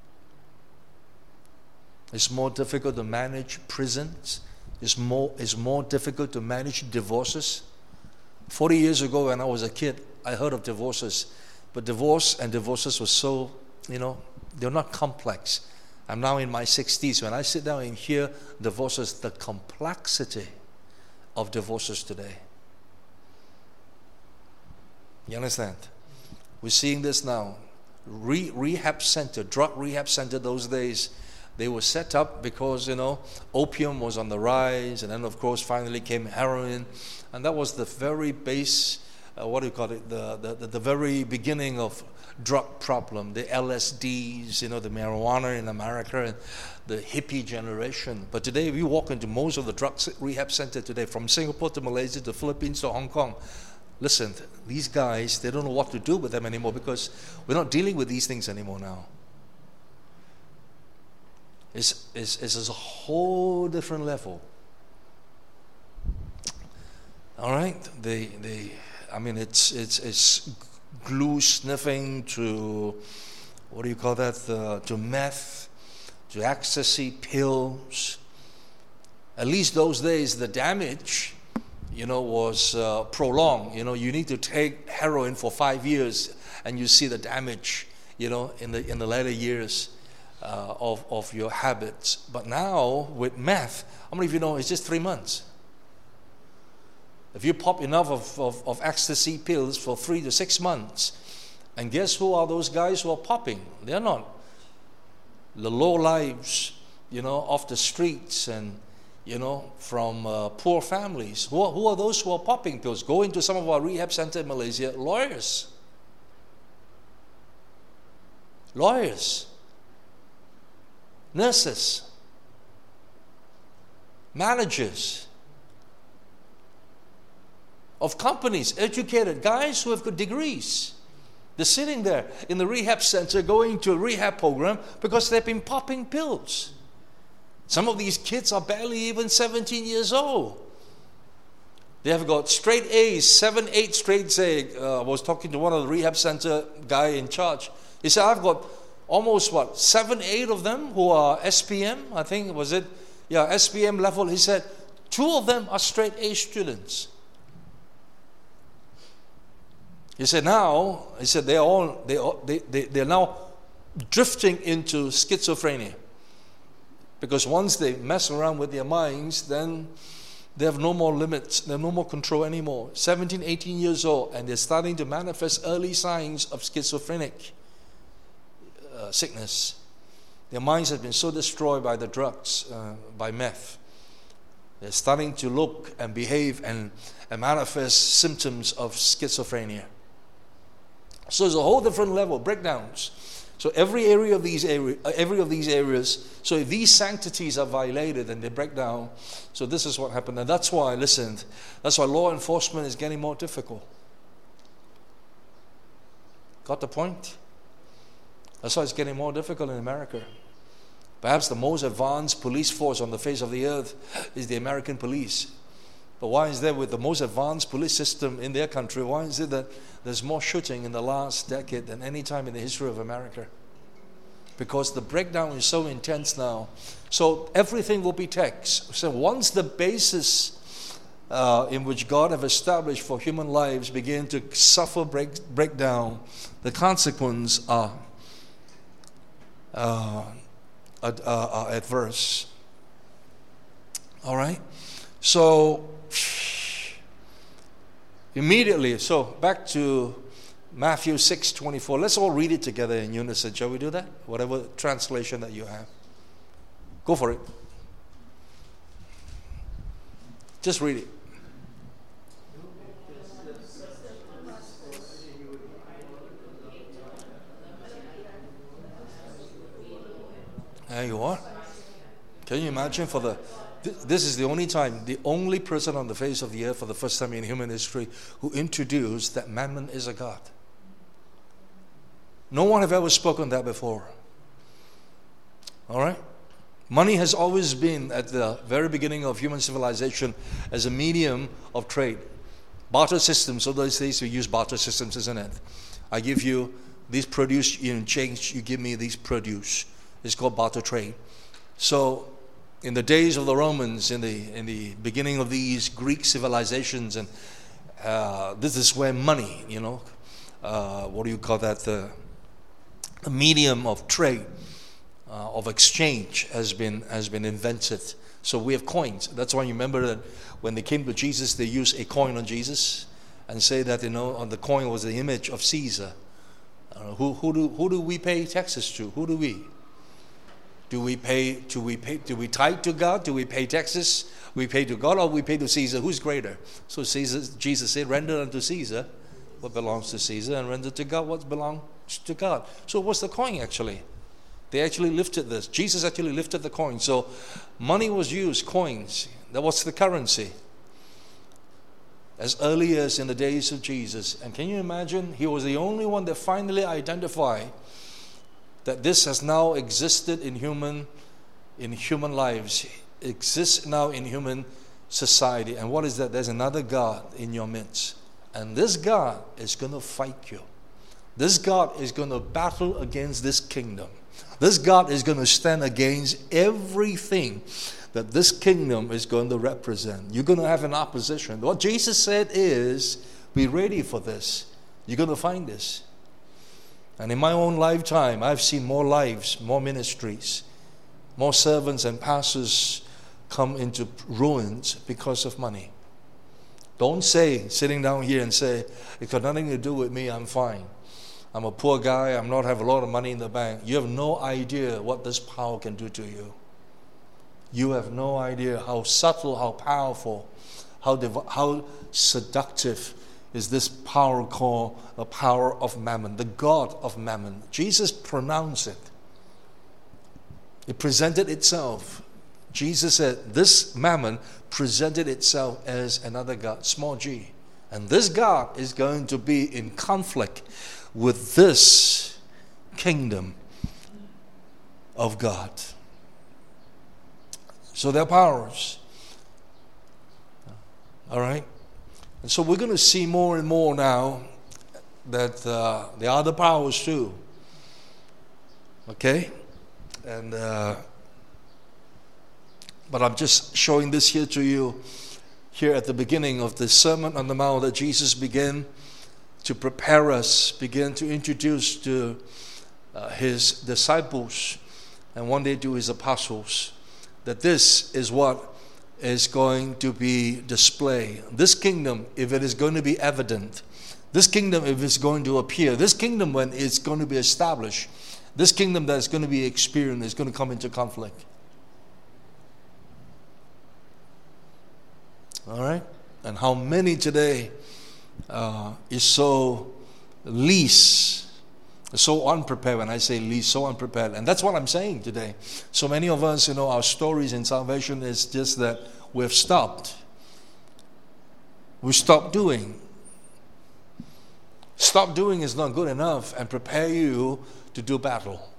It's more difficult to manage prisons. It's more, it's more difficult to manage divorces. Forty years ago when I was a kid, I heard of divorces. But divorce and divorces were so, you know, they're not complex. I'm now in my sixties. When I sit down and hear divorces, the complexity of divorces today. You understand? We're seeing this now. Re- rehab center, drug rehab center those days, they were set up because, you know, opium was on the rise, and then of course finally came heroin. And that was the very base, uh, what do you call it, the, the, the, the very beginning of drug problem, the L S Ds, you know, the marijuana in America, and the hippie generation. But today, if you walk into most of the drug rehab center today, from Singapore to Malaysia to Philippines to Hong Kong, listen, these guys, they don't know what to do with them anymore because we're not dealing with these things anymore now. It's, it's, it's a whole different level. All right? The, the, I mean, it's, it's, it's glue sniffing to, what do you call that, uh, to meth, to ecstasy pills. At least those days, the damage, you know, was uh, prolonged. You know, you need to take heroin for five years, and you see the damage, you know, in the in the later years uh, of of your habits. But now with meth, how many of you know it's just three months? If you pop enough of, of, of ecstasy pills for three to six months, and guess who are those guys who are popping? They're not the low lives, you know, off the streets and, you know, from uh, poor families. Who are, who are those who are popping pills? Go into some of our rehab centers in Malaysia, lawyers. Lawyers. Nurses. Managers of companies, educated guys who have got degrees. They're sitting there in the rehab center going to a rehab program because they've been popping pills. Some of these kids are barely even seventeen years old. They have got straight A's, seven, eight straight A's. Uh, I was talking to one of the rehab center guy in charge. He said, I've got almost what, seven, eight of them who are S P M, I think, was it? Yeah, S P M level. He said, two of them are straight A students. He said now, he said they're all, they, they, they, they're now drifting into schizophrenia. Because once they mess around with their minds, then they have no more limits, they have no more control anymore. seventeen, eighteen years old, and they're starting to manifest early signs of schizophrenic uh, sickness. Their minds have been so destroyed by the drugs, uh, by meth. They're starting to look and behave and, and manifest symptoms of schizophrenia. So it's a whole different level, breakdowns. So every area of these area, every of these areas, so if these sanctities are violated and they break down, so this is what happened. And that's why, listen, that's why law enforcement is getting more difficult. Got the point? That's why it's getting more difficult in America. Perhaps the most advanced police force on the face of the earth is the American police. But why is there, with the most advanced police system in their country, why is it that there's more shooting in the last decade than any time in the history of America? Because the breakdown is so intense now. So everything will be taxed. So once the basis uh, in which God have established for human lives begin to suffer break, breakdown, the consequences are, uh, ad, uh, are adverse. All right? So, immediately, so back to Matthew six twenty-four. Let's all read it together in unison. Shall we do that? Whatever translation that you have. Go for it. Just read it. There you are. Can you imagine for the... This is the only time, the only person on the face of the earth for the first time in human history who introduced that mammon is a god. No one have ever spoken that before. All right? Money has always been at the very beginning of human civilization as a medium of trade. Barter systems, so those days we use barter systems, isn't it? I give you these produce in exchange, you give me these produce. It's called barter trade. So, in the days of the Romans, in the in the beginning of these Greek civilizations, and uh, this is where money, you know, uh, what do you call that? The, the medium of trade, uh, of exchange, has been has been invented. So we have coins. That's why you remember that when they came to Jesus, they used a coin on Jesus, and say that, you know, on the coin was the image of Caesar. Uh, who who do who do we pay taxes to? Who do we? Do we pay, do we pay, do we tithe to God? Do we pay taxes? We pay to God, or we pay to Caesar? Who's greater? So Caesar, Jesus said, render unto Caesar what belongs to Caesar, and render to God what belongs to God. So what's the coin actually? They actually lifted this. Jesus actually lifted the coin. So money was used, coins. That was the currency. As early as in the days of Jesus. And can you imagine? He was the only one that finally identified that this has now existed in human in human lives, exists now in human society. And what is that? There's another God in your midst. And this God is going to fight you. This God is going to battle against this kingdom. This God is going to stand against everything that this kingdom is going to represent. You're going to have an opposition. What Jesus said is, be ready for this. You're going to find this. And in my own lifetime, I've seen more lives, more ministries, more servants and pastors come into ruins because of money. Don't say, sitting down here and say, it's got nothing to do with me, I'm fine. I'm a poor guy, I'm not have a lot of money in the bank. You have no idea what this power can do to you. You have no idea how subtle, how powerful, how dev- how seductive is this power called the power of mammon, the god of mammon. Jesus pronounced it. It presented itself. Jesus said this mammon presented itself as another god, small g. And this God is going to be in conflict with this kingdom of God. So they're powers. All right? And so we're going to see more and more now that uh, there are other powers too. Okay? And uh, but I'm just showing this here to you here at the beginning of the Sermon on the Mount that Jesus began to prepare us, began to introduce to uh, his disciples and one day to his apostles, that this is what is going to be displayed. This kingdom, if it is going to be evident, this kingdom, if it's going to appear, this kingdom, when it's going to be established, this kingdom that is going to be experienced is going to come into conflict. All right? And how many today uh, is so least, so unprepared. When I say least, so unprepared. And that's what I'm saying today. So many of us, you know, our stories in salvation is just that we've stopped. We stopped doing. Stop doing is not good enough and prepare you to do battle.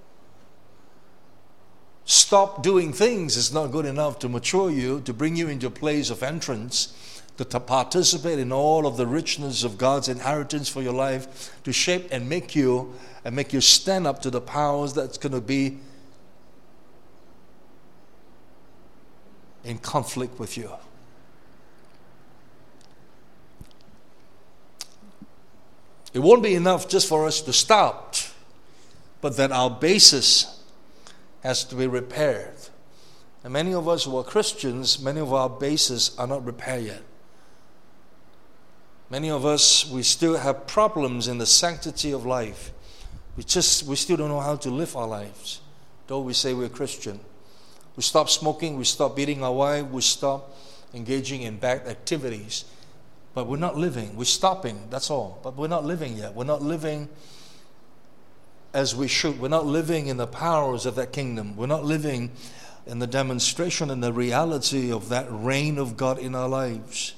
Stop doing things is not good enough to mature you, to bring you into a place of entrance, to, to participate in all of the richness of God's inheritance for your life, to shape and make you and make you stand up to the powers that's going to be in conflict with you. It won't be enough just for us to stop, but that our basis has to be repaired. And many of us who are Christians, many of our bases are not repaired yet. Many of us, we still have problems in the sanctity of life. We just, we still don't know how to live our lives, though we say we're Christian. We stop smoking, we stop beating our wife, we stop engaging in bad activities. But we're not living. We're stopping, that's all. But we're not living yet. We're not living as we should. We're not living in the powers of that kingdom. We're not living in the demonstration and the reality of that reign of God in our lives.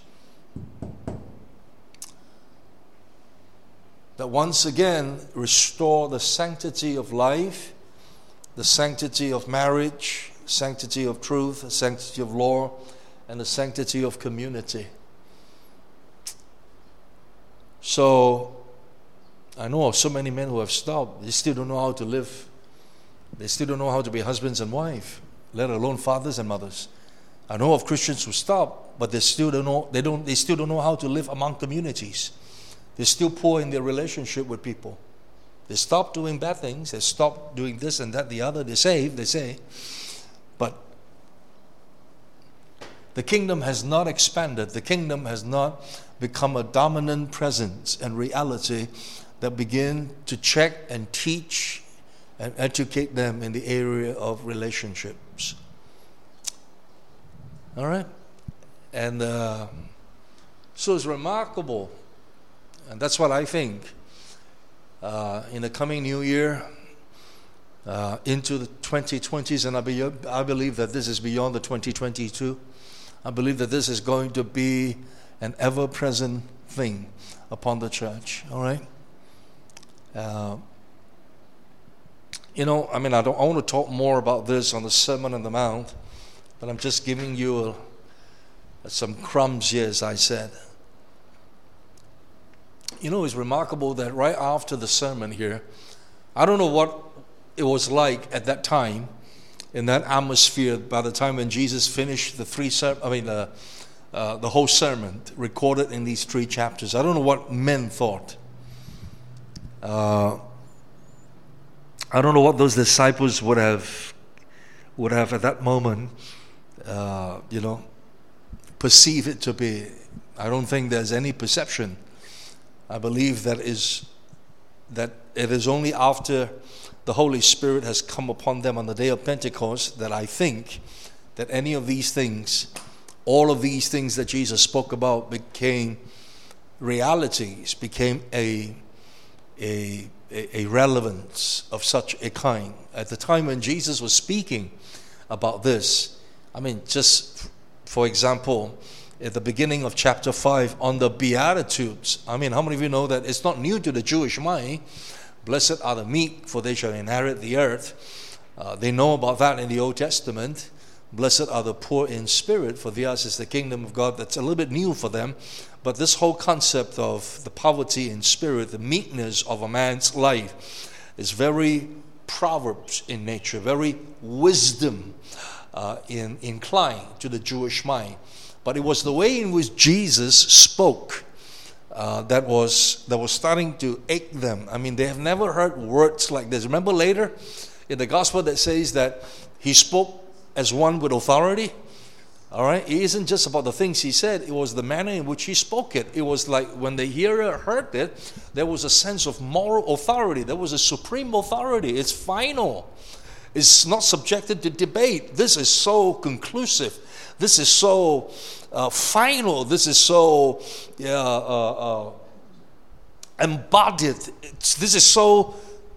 That once again restore the sanctity of life, the sanctity of marriage, sanctity of truth, the sanctity of law, and the sanctity of community. So, I know of so many men who have stopped. They still don't know how to live. They still don't know how to be husbands and wives, let alone fathers and mothers. I know of Christians who stop, but they still don't know. They don't. They still don't know how to live among communities. They're still poor in their relationship with people. They stop doing bad things. They stop doing this and that, the other. They're saved. They say, but the kingdom has not expanded. The kingdom has not become a dominant presence and reality that begin to check and teach and educate them in the area of relationships. All right? And uh, so it's remarkable. And that's what I think. Uh, in the coming new year, uh, into the twenty twenties, and I, be, I believe that this is beyond the twenty twenty-two. I believe that this is going to be an ever-present thing upon the church. All right? Uh, You know, I mean, I don't. I want to talk more about this on the Sermon on the Mount, but I'm just giving you a, some crumbs here, as I said. You know, it's remarkable that right after the sermon here, I don't know what it was like at that time, in that atmosphere. By the time when Jesus finished the three, ser- I mean, the uh, the whole sermon recorded in these three chapters, I don't know what men thought. Uh, I don't know what those disciples would have would have at that moment, uh, you know, perceive it to be. I don't think there's any perception. I believe that is that it is only after the Holy Spirit has come upon them on the day of Pentecost that I think that any of these things, all of these things that Jesus spoke about, became realities, became a a a relevance of such a kind. At the time when Jesus was speaking about this, I mean, just for example, at the beginning of chapter five on the Beatitudes, I mean, how many of you know that it's not new to the Jewish mind? Blessed are the meek, for they shall inherit the earth. Uh, they know about that in the Old Testament. Blessed are the poor in spirit, for theirs is the kingdom of God. That's a little bit new for them. But this whole concept of the poverty in spirit, the meekness of a man's life, is very Proverbs in nature, very wisdom uh, in, inclined to the Jewish mind. But it was the way in which Jesus spoke uh, that was that was starting to ache them. I mean, they have never heard words like this. Remember later in the gospel that says that he spoke as one with authority? All right, it isn't just about the things he said, it was the manner in which he spoke it. It was like when the hearer heard it, there was a sense of moral authority. There was a supreme authority. It's final. It's not subjected to debate. This is so conclusive. This is so uh, final. This is so uh, uh, uh, embodied. It's, this is so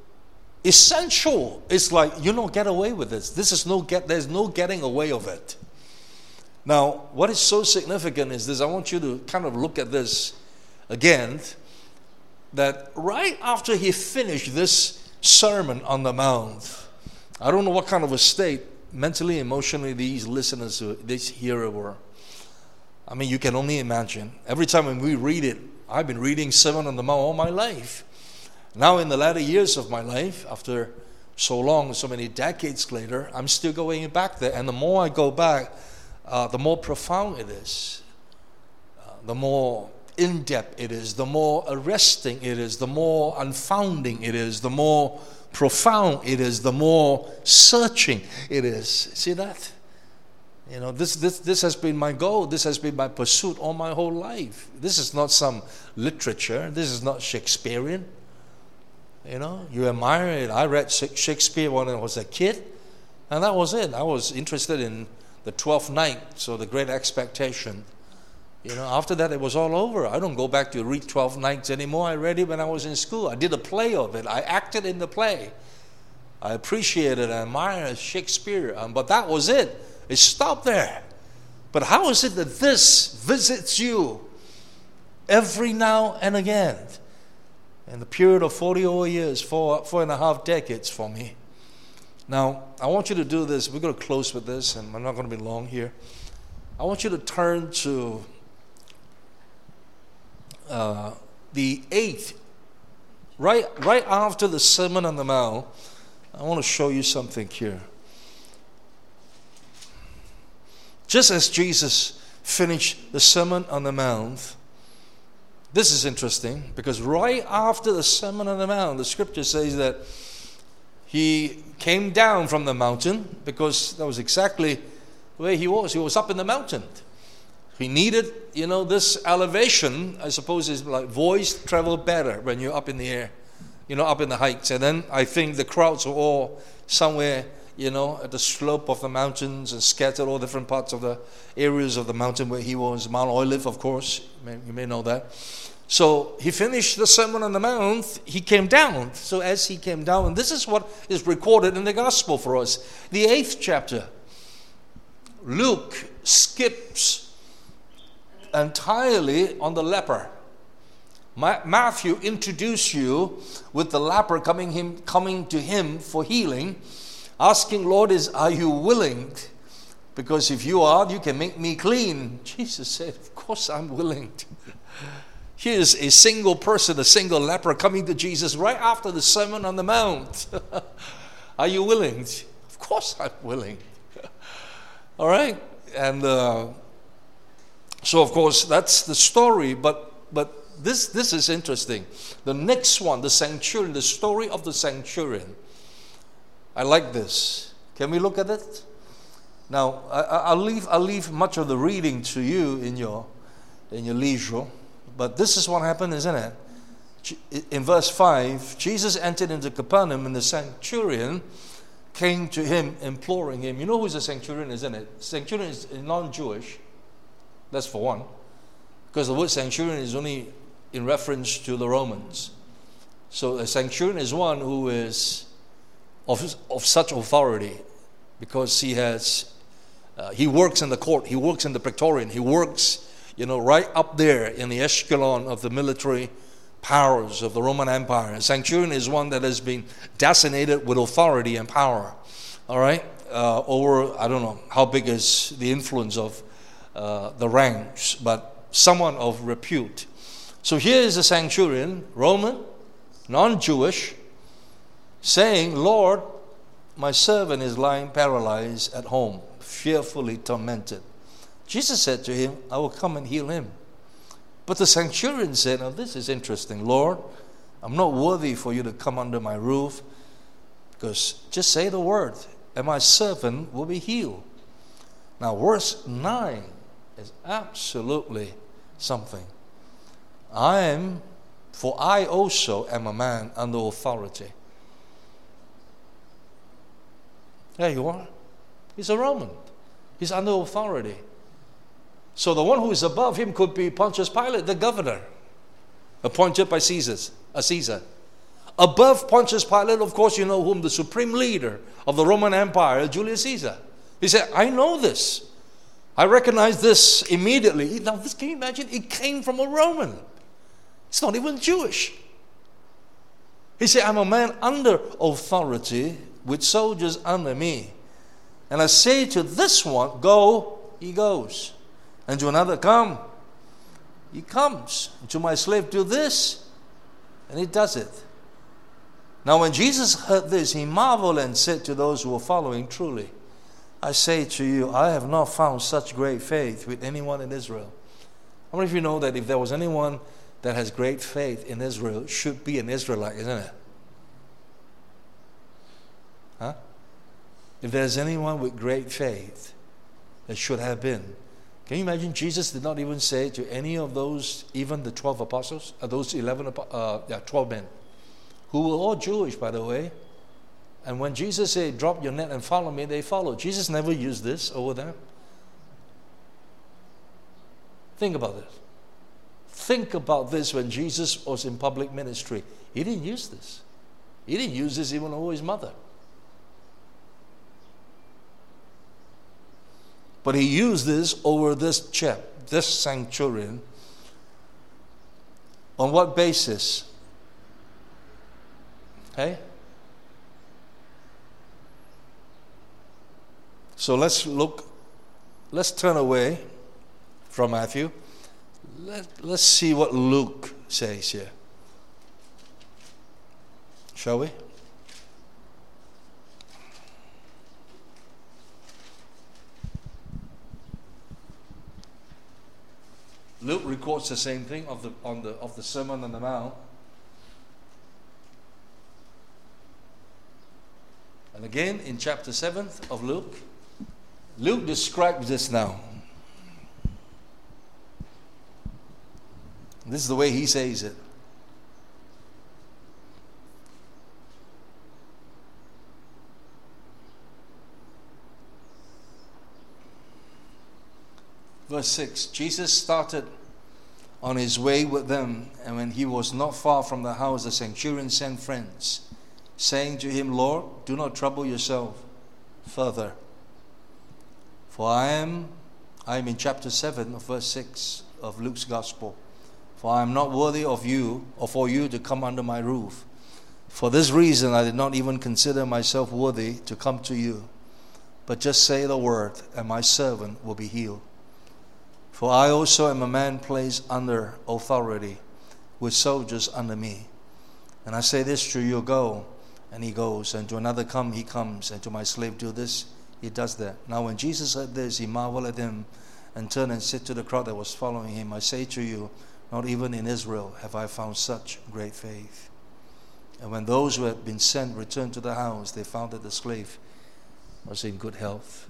essential. It's like, you don't get away with this. This is no get. There's no getting away of it. Now, what is so significant is this. I want you to kind of look at this again. That right after he finished this Sermon on the Mount, I don't know what kind of a state mentally, emotionally these listeners, this hearer were. I mean, you can only imagine. Every time when we read it, I've been reading Sermon on the Mount all my life. Now in the latter years of my life, after so long, so many decades later, I'm still going back there. And the more I go back, uh, the more profound it is. Uh, the more in-depth it is. The more arresting it is. The more unfounding it is. The more profound it is. The more searching it is. See that? You know, this, this, this has been my goal. This has been my pursuit all my whole life. This is not some literature. This is not Shakespearean. You know, you admire it. I read Shakespeare when I was a kid, and that was it. I was interested in the Twelfth Night, so the Great Expectation. You know, after that, it was all over. I don't go back to read Twelve Nights anymore. I read it when I was in school. I did a play of it. I acted in the play. I appreciated and admired Shakespeare, um, but that was it. It stopped there. But how is it that this visits you every now and again? In the period of forty over years, four, four and a half decades for me. Now, I want you to do this. We're going to close with this, and I'm not going to be long here. I want you to turn to uh, the eighth, right, right after the Sermon on the Mount. I want to show you something here. Just as Jesus finished the Sermon on the Mount, this is interesting because right after the Sermon on the Mount, the scripture says that he came down from the mountain because that was exactly where he was. He was up in the mountain. He needed, you know, this elevation. I suppose is like voice travel better when you're up in the air, you know, up in the heights. And then I think the crowds were all somewhere, you know, at the slope of the mountains and scattered all different parts of the areas of the mountain where he was. Mount Olive, of course, you may, you may know that. So he finished the Sermon on the Mount, he came down. So as he came down, and this is what is recorded in the Gospel for us. The eighth chapter, Luke skips entirely on the leper. Ma- Matthew introduced you with the leper coming him coming to him for healing, asking, Lord, is are you willing? Because if you are, you can make me clean. Jesus said, of course I'm willing. Here's a single person, a single leper coming to Jesus right after the Sermon on the Mount. Are you willing? Of course I'm willing. All right? And uh, so, of course, that's the story. But but this, this is interesting. The next one, the centurion, the story of the centurion. I like this. Can we look at it? Now, I, I'll leave I'll leave much of the reading to you in your in your leisure, but this is what happened, isn't it? In verse five, Jesus entered into Capernaum, and the centurion came to him, imploring him. You know who's a centurion, isn't it? Centurion is non-Jewish. That's for one, because the word centurion is only in reference to the Romans. So a centurion is one who is of of such authority, because he has. Uh, he works in the court. He works in the Praetorian. He works, you know, right up there in the echelon of the military powers of the Roman Empire. A centurion is one that has been designated with authority and power. All right, uh, over I don't know how big is the influence of uh, the ranks, but someone of repute. So here is a centurion, Roman, non-Jewish, saying, "Lord, my servant is lying paralyzed at home, fearfully tormented." Jesus said to him, I will come and heal him. But the centurion said, now this is interesting, Lord, I'm not worthy for you to come under my roof, because just say the word and my servant will be healed. Now verse nine is absolutely something. I am, for I also am a man under authority. There you are. He's a Roman. He's under authority. So the one who is above him could be Pontius Pilate, the governor, appointed by Caesar's, uh, Caesar. Above Pontius Pilate, of course, you know whom, the supreme leader of the Roman Empire, Julius Caesar. He said, I know this. I recognize this immediately. Now, this, can you imagine? It came from a Roman. It's not even Jewish. He said, I'm a man under authority, with soldiers under me. And I say to this one, go, he goes. And to another, come, he comes. And to my slave, do this, and he does it. Now when Jesus heard this, he marveled and said to those who were following, truly, I say to you, I have not found such great faith with anyone in Israel. How many of you know that if there was anyone that has great faith in Israel, it should be an Israelite, isn't it? Huh? If there's anyone with great faith, there should have been. Can you imagine? Jesus did not even say to any of those, even the twelve apostles, uh, those eleven, uh, yeah, twelve men, who were all Jewish, by the way. And when Jesus said, drop your net and follow me, they followed. Jesus never used this over them. Think about this. Think about this when Jesus was in public ministry. He didn't use this. He didn't use this even over his mother. But he used this over this chap, this centurion. On what basis? Hey? So let's look, let's turn away from Matthew. Let, let's see what Luke says here. Shall we? Luke records the same thing of the on the of the Sermon on the Mount. And again in chapter seven of Luke, Luke describes this now. This is the way he says it. Verse six, Jesus started on his way with them, and when he was not far from the house, the centurion sent friends, saying to him, Lord, do not trouble yourself further. For I am, I am in chapter seven of verse six of Luke's Gospel. for I am not worthy of you or for you to come under my roof. For this reason I did not even consider myself worthy to come to you. But just say the word, and my servant will be healed. For I also am a man placed under authority, with soldiers under me. And I say this to you, go, and he goes. And to another, come, he comes. And to my slave, do this, he does that. Now when Jesus heard this, he marveled at him, and turned and said to the crowd that was following him, I say to you, not even in Israel have I found such great faith. And when those who had been sent returned to the house, they found that the slave was in good health.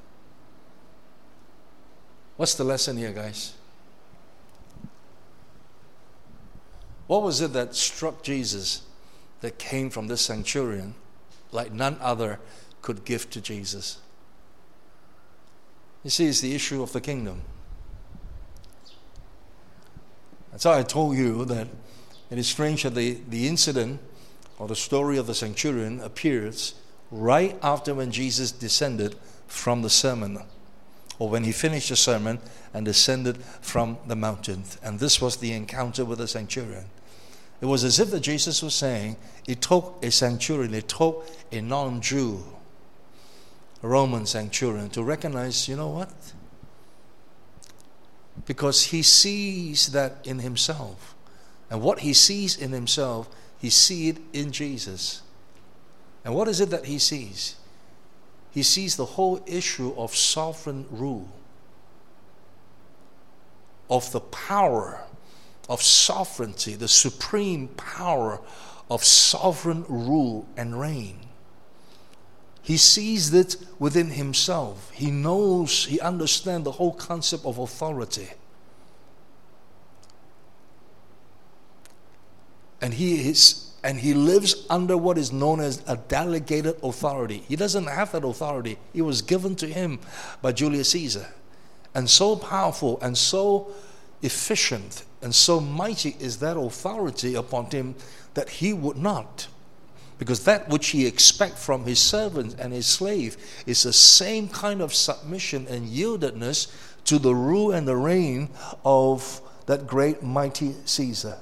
What's the lesson here, guys? What was it that struck Jesus that came from this centurion like none other could give to Jesus? You see, it's the issue of the kingdom. That's why I told you that it is strange that the, the incident or the story of the centurion appears right after when Jesus descended from the sermon, or when he finished the sermon and descended from the mountain. And this was the encounter with the centurion. It was as if that Jesus was saying, it took a centurion, it took a non-Jew, a Roman centurion, to recognize, you know what? Because he sees that in himself. And what he sees in himself, he sees it in Jesus. And what is it that he sees? He sees the whole issue of sovereign rule, of the power of sovereignty, the supreme power of sovereign rule and reign. He sees it within himself. He knows, he understands the whole concept of authority. And he is And he lives under what is known as a delegated authority. He doesn't have that authority. It was given to him by Julius Caesar. And so powerful and so efficient and so mighty is that authority upon him that he would not. Because that which he expects from his servant and his slave is the same kind of submission and yieldedness to the rule and the reign of that great mighty Caesar.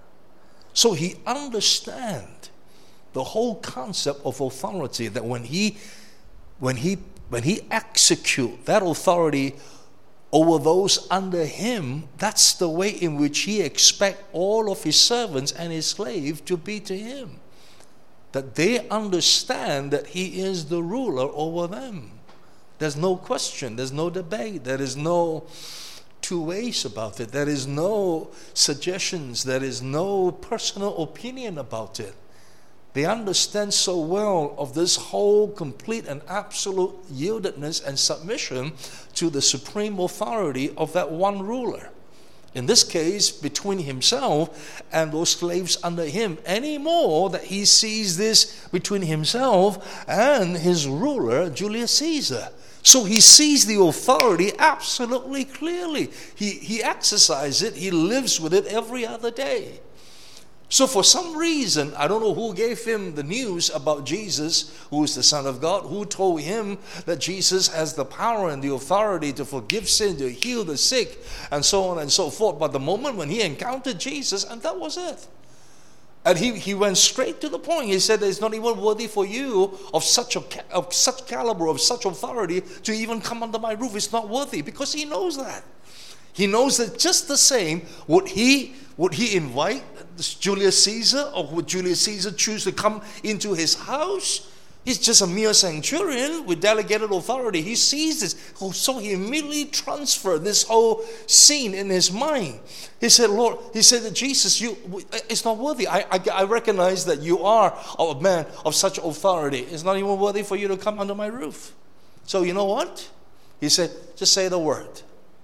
So he understands the whole concept of authority, that when he when he when he executes that authority over those under him, that's the way in which he expects all of his servants and his slaves to be to him. That they understand that he is the ruler over them. There's no question, there's no debate, there is no two ways about it. There is no suggestions. There is no personal opinion about it. They understand so well of this whole complete and absolute yieldedness and submission to the supreme authority of that one ruler. In this case, between himself and those slaves under him, any more that he sees this between himself and his ruler, Julius Caesar. So he sees the authority absolutely clearly. He, he exercises it. He lives with it every other day. So for some reason, I don't know who gave him the news about Jesus, who is the Son of God, who told him that Jesus has the power and the authority to forgive sin, to heal the sick, and so on and so forth. But the moment when he encountered Jesus, and that was it. And he, he went straight to the point. He said, it's not even worthy for you of such a of such caliber, of such authority, to even come under my roof. It's not worthy, because he knows that. He knows that just the same, would he would he invite Julius Caesar, or would Julius Caesar choose to come into his house? He's just a mere centurion with delegated authority. He sees this. Oh, so he immediately transferred this whole scene in his mind. He said, Lord, he said to Jesus, you, it's not worthy. I, I, I recognize that you are a man of such authority. It's not even worthy for you to come under my roof. So you know what? He said, just say the word.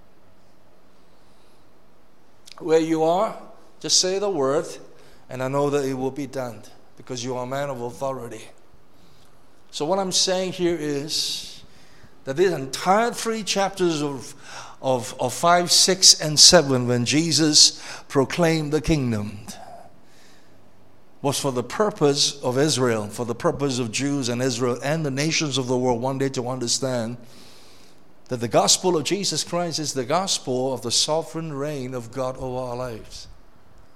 Where you are, just say the word, and I know that it will be done, because you are a man of authority. So what I'm saying here is that these entire three chapters of, of, of five, six, and seven, when Jesus proclaimed the kingdom, was for the purpose of Israel, for the purpose of Jews and Israel and the nations of the world one day to understand that the gospel of Jesus Christ is the gospel of the sovereign reign of God over our lives.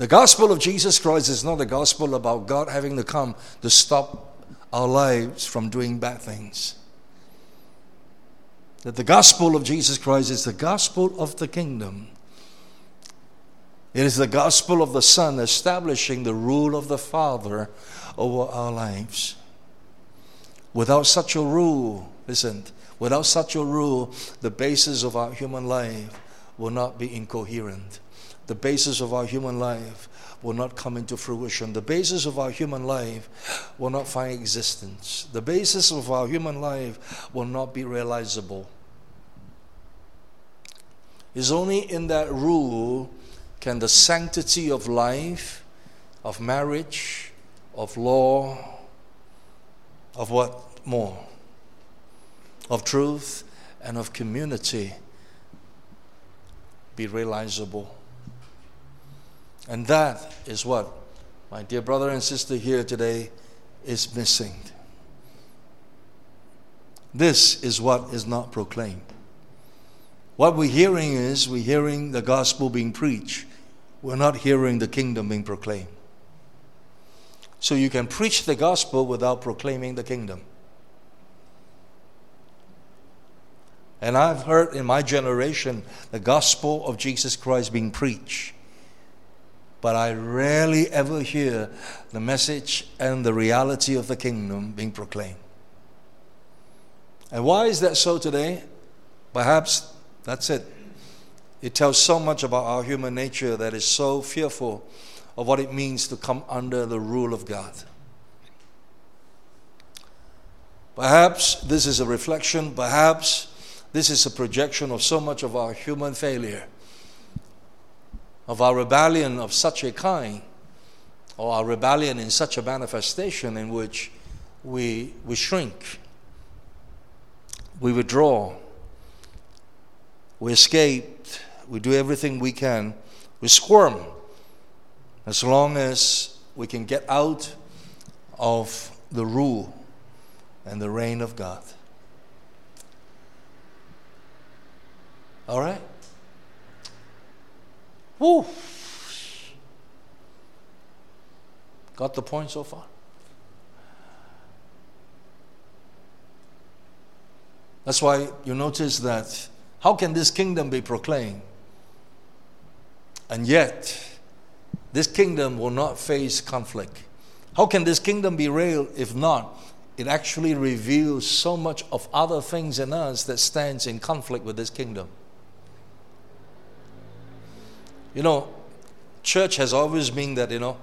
The gospel of Jesus Christ is not the gospel about God having to come to stop our lives from doing bad things. That the gospel of Jesus Christ is the gospel of the kingdom. It is the gospel of the Son establishing the rule of the Father over our lives. Without such a rule, listen, without such a rule, the basis of our human life will not be incoherent. The basis of our human life will not come into fruition. The basis of our human life will not find existence. The basis of our human life will not be realizable. It's only in that rule can the sanctity of life, of marriage, of law, of what more? Of truth and of community be realizable. And that is what my dear brother and sister here today is missing. This is what is not proclaimed. What we're hearing is we're hearing the gospel being preached. We're not hearing the kingdom being proclaimed. So you can preach the gospel without proclaiming the kingdom. And I've heard in my generation the gospel of Jesus Christ being preached. But I rarely ever hear the message and the reality of the kingdom being proclaimed. And why is that so today? Perhaps that's it. It tells so much about our human nature that is so fearful of what it means to come under the rule of God. Perhaps this is a reflection, perhaps this is a projection of so much of our human failure, of our rebellion of such a kind, or our rebellion in such a manifestation in which we, we shrink, we withdraw, we escape, we do everything we can, we squirm, as long as we can get out of the rule and the reign of God. All right? Woo! Got the point so far? That's why you notice that how can this kingdom be proclaimed? And yet, this kingdom will not face conflict. How can this kingdom be real if not? It actually reveals so much of other things in us that stands in conflict with this kingdom. You know, church has always been that, you know,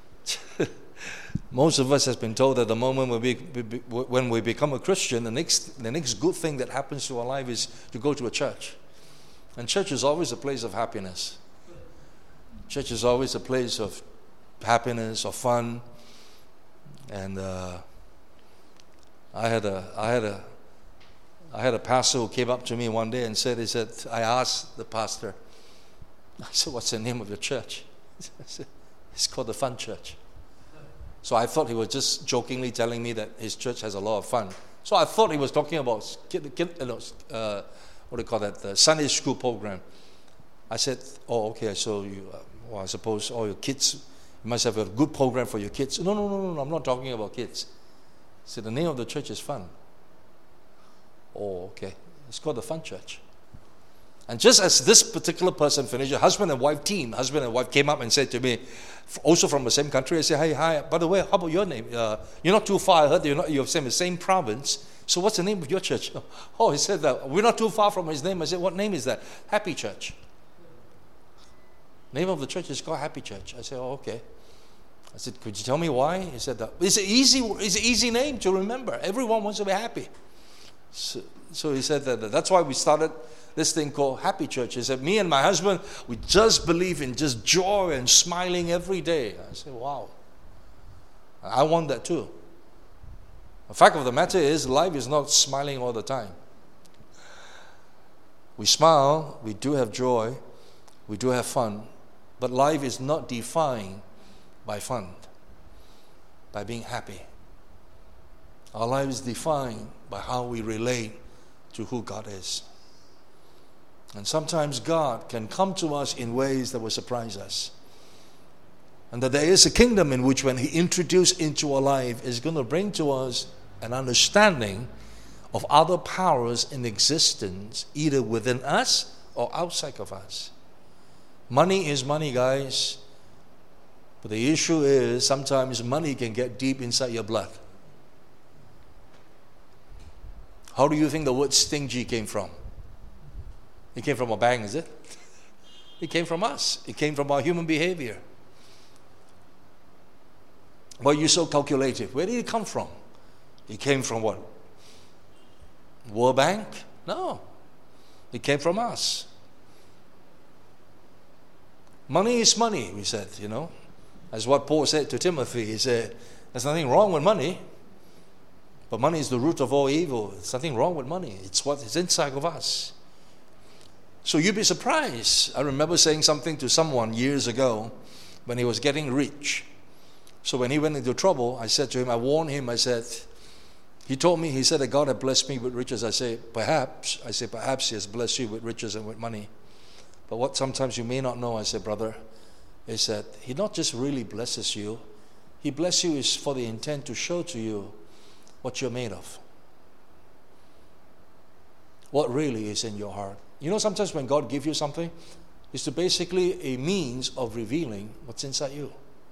most of us has been told that the moment we be, when we become a Christian, the next, the next good thing that happens to our life is to go to a church. And church is always a place of happiness. Church is always a place of happiness, of fun. And uh, I had a, I had a, I had a pastor who came up to me one day and said, he said, I asked the pastor, I said, what's the name of your church? I said, it's called the Fun Church. So I thought he was just jokingly telling me that his church has a lot of fun. So I thought he was talking about kid, kid, uh, what do you call that, the Sunday school program. I said, oh, okay, so you, uh, well, I suppose all your kids, you must have a good program for your kids. No, no, no, no, no, I'm not talking about kids. I said, the name of the church is Fun. Oh, okay. It's called the Fun Church. And just as this particular person finished, a husband and wife team, husband and wife came up and said to me, also from the same country, I said, hey, hi, by the way, how about your name? Uh, you're not too far, I heard you're, not, you're from the same province, so what's the name of your church? Oh, he said that, we're not too far from his name. I said, what name is that? Happy Church. Name of the church is called Happy Church. I said, oh, okay. I said, could you tell me why? He said, that it's an easy, it's an easy name to remember. Everyone wants to be happy. So, so he said that that's why we started this thing called Happy Church. He said, me and my husband, we just believe in just joy and smiling every day. I said, wow. I want that too. The fact of the matter is, life is not smiling all the time. We smile, we do have joy, we do have fun, but life is not defined by fun, by being happy. Our life is defined by how we relate to who God is. And sometimes God can come to us in ways that will surprise us. And that there is a kingdom in which when He introduced into our life is going to bring to us an understanding of other powers in existence, either within us or outside of us. Money is money, guys. But the issue is sometimes money can get deep inside your blood. How do you think the word stingy came from? It came from a bank, is it? It came from us. It came from our human behavior. Why are you so calculative? Where did it come from? It came from what? World Bank? No. It came from us. Money is money, we said, you know. As what Paul said to Timothy. He said, there's nothing wrong with money. But money is the root of all evil. There's nothing wrong with money. It's what is inside of us. So you'd be surprised. I remember saying something to someone years ago when he was getting rich. So when he went into trouble, I said to him, I warned him, I said, he told me, he said that God had blessed me with riches. I say, perhaps, I say, perhaps He has blessed you with riches and with money. But what sometimes you may not know, I said, brother, is that He not just really blesses you, He blesses you is for the intent to show to you what you're made of. What really is in your heart. You know, sometimes when God gives you something, it's to basically a means of revealing what's inside you.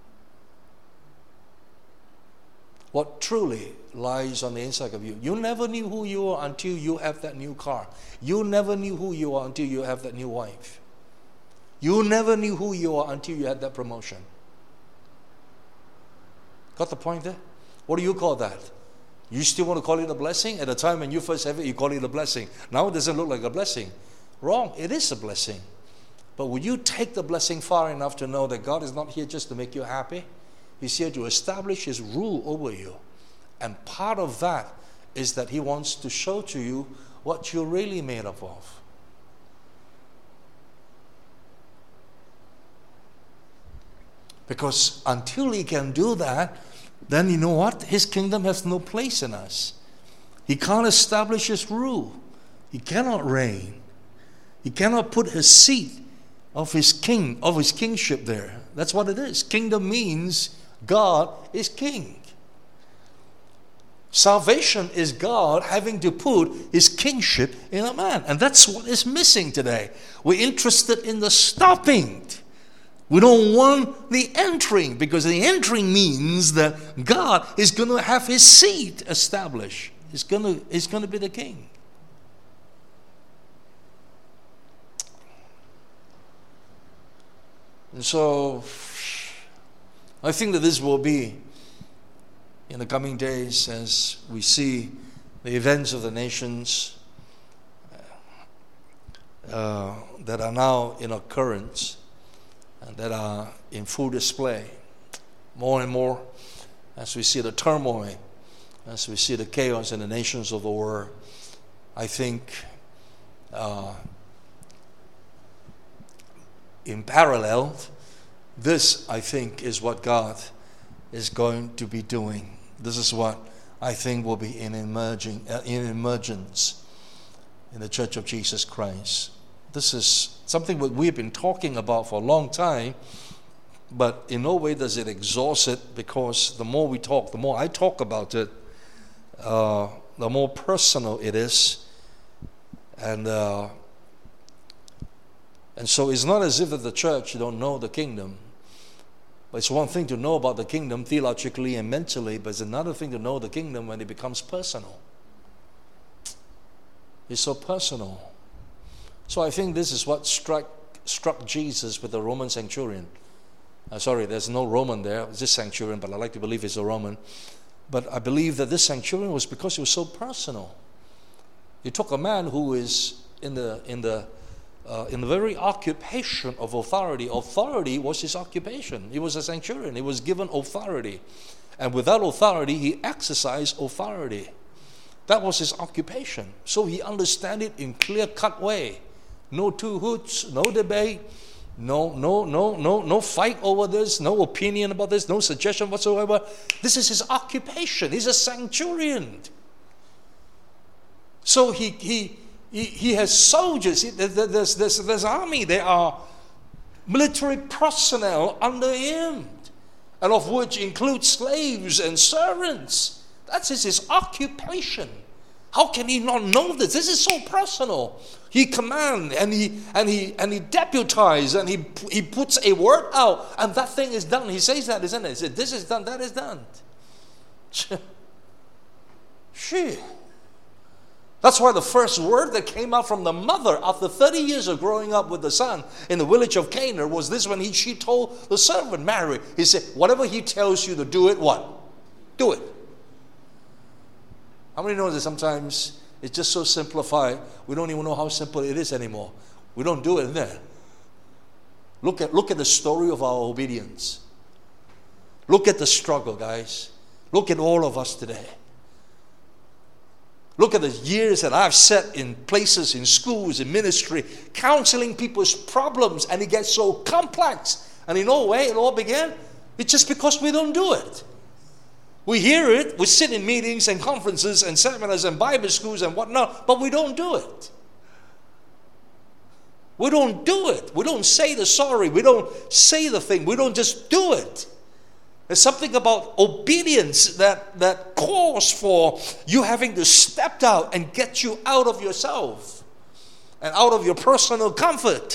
What truly lies on the inside of you. You never knew who you are until you have that new car. You never knew who you are until you have that new wife. You never knew who you are until you had that promotion. Got the point there? What do you call that? You still want to call it a blessing? At the time when you first have it, you call it a blessing. Now it doesn't look like a blessing. Wrong. It is a blessing. But will you take the blessing far enough to know that God is not here just to make you happy? He's here to establish His rule over you. And part of that is that He wants to show to you what you're really made up of. Because until He can do that, then you know what? His kingdom has no place in us. He can't establish His rule. He cannot reign. He cannot put His seat of His king, of His kingship there. That's what it is. Kingdom means God is king. Salvation is God having to put His kingship in a man. And that's what is missing today. We're interested in the stopping. We don't want the entering, because the entering means that God is going to have His seat established. He's going to, he's going to be the king. And so I think that this will be in the coming days as we see the events of the nations uh, that are now in occurrence and that are in full display. More and more as we see the turmoil, as we see the chaos in the nations of the world, I think uh, in parallel, this, I think, is what God is going to be doing. This is what I think will be in emerging, uh, in emergence in the Church of Jesus Christ. This is something that we've been talking about for a long time, but in no way does it exhaust it, because the more we talk, the more I talk about it, uh, the more personal it is. And uh, And so it's not as if that the church don't know the kingdom. But it's one thing to know about the kingdom theologically and mentally, but it's another thing to know the kingdom when it becomes personal. It's so personal. So I think this is what struck struck Jesus with the Roman centurion. Uh, sorry, there's no Roman there. It's this centurion, but I like to believe it's a Roman. But I believe that this centurion was because it was so personal. He took a man who is in the in the Uh, in the very occupation of authority. Authority was his occupation. He was a centurion. He was given authority. And without authority, he exercised authority. That was his occupation. So he understood it in clear-cut way. No two hoots, no debate, no, no, no, no, no fight over this, no opinion about this, no suggestion whatsoever. This is his occupation. He's a centurion. So he he He, he has soldiers. He, there's, there's, there's army. There are military personnel under him. and of which includes slaves and servants. That's his, his occupation. How can he not know this? This is so personal. He commands and he and he and he deputizes and he he puts a word out, and that thing is done. He says that, isn't it? He said, "This is done. That is done." She. That's why the first word that came out from the mother after thirty years of growing up with the son in the village of Canaan was this, when he she told the servant Mary. He said, "Whatever he tells you to do it, what? Do it." How many know that sometimes it's just so simplified, we don't even know how simple it is anymore. We don't do it then. Look at, look at the story of our obedience. Look at the struggle, guys. Look at all of us today. Look at the years that I've sat in places, in schools, in ministry, counseling people's problems, and it gets so complex. And you know where it all began? It's just because we don't do it. We hear it, we sit in meetings and conferences and seminars and Bible schools and whatnot, but we don't do it. We don't do it. We don't say the sorry. We don't say the thing. We don't just do it. There's something about obedience that, that calls for you having to step out and get you out of yourself and out of your personal comfort.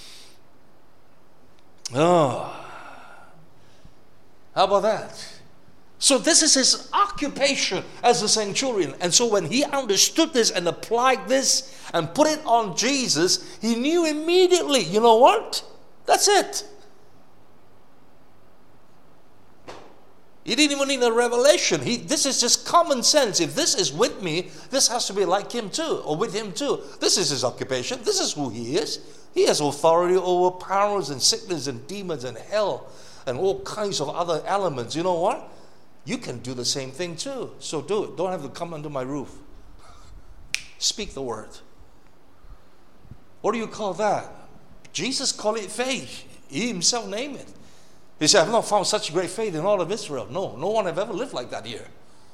Oh, how about that? So this is his occupation as a centurion. And so when he understood this and applied this and put it on Jesus, he knew immediately, you know what? That's it. He didn't even need a revelation. He, this is just common sense. If this is with me, this has to be like him too, or with him too. This is his occupation. This is who he is. He has authority over powers and sickness and demons and hell and all kinds of other elements. You know what? You can do the same thing too. So do it. Don't have to come under my roof. Speak the word. What do you call that? Jesus called it faith. He himself named it. He said, "I've not found such great faith in all of Israel." No, no one have ever lived like that here.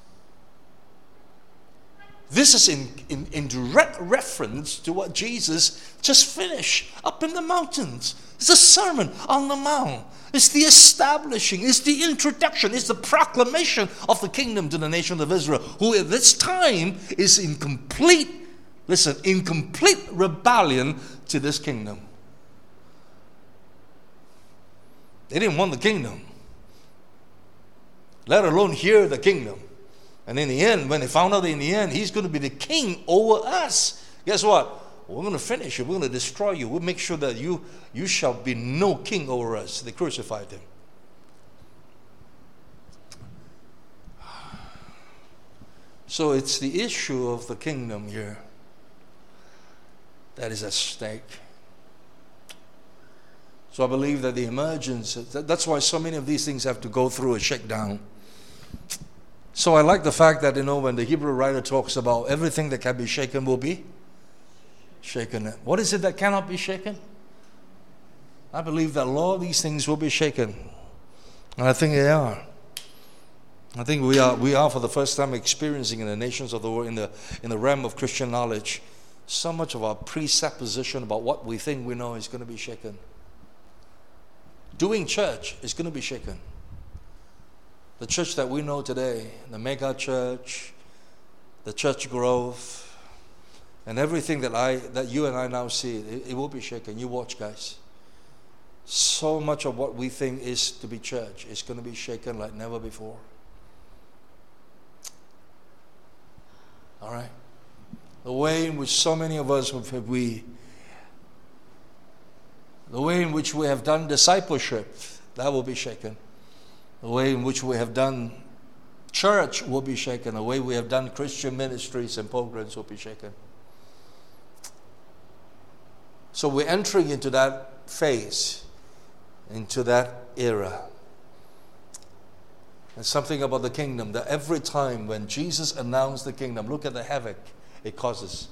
This is in, in, in direct reference to what Jesus just finished up in the mountains. It's a sermon on the mount. It's the establishing, it's the introduction, it's the proclamation of the kingdom to the nation of Israel, who at this time is in complete, listen, in complete rebellion to this kingdom. They didn't want the kingdom, let alone hear the kingdom. And in the end, when they found out in the end, he's going to be the king over us, guess what? We're going to finish you. We're going to destroy you. We'll make sure that you, you shall be no king over us. They crucified him. So it's the issue of the kingdom here that is at stake. So I believe that the emergence, that's why so many of these things have to go through a shakedown. So I like the fact that, you know, when the Hebrew writer talks about everything that can be shaken will be shaken. What is it that cannot be shaken? I believe that a lot of these things will be shaken. And I think they are. I think we are we are for the first time experiencing in the nations of the world, in the in the realm of Christian knowledge, so much of our presupposition about what we think we know is going to be shaken. Doing church is going to be shaken. The church that we know today, the mega church, the church growth, and everything that I that you and I now see, it, it will be shaken. You watch, guys. So much of what we think is to be church is going to be shaken like never before. All right? The way in which so many of us have we, the way in which we have done discipleship, that will be shaken. The way in which we have done church will be shaken. The way we have done Christian ministries and programs will be shaken. So we're entering into that phase, into that era. There's something about the kingdom that every time when Jesus announced the kingdom, look at the havoc it causes.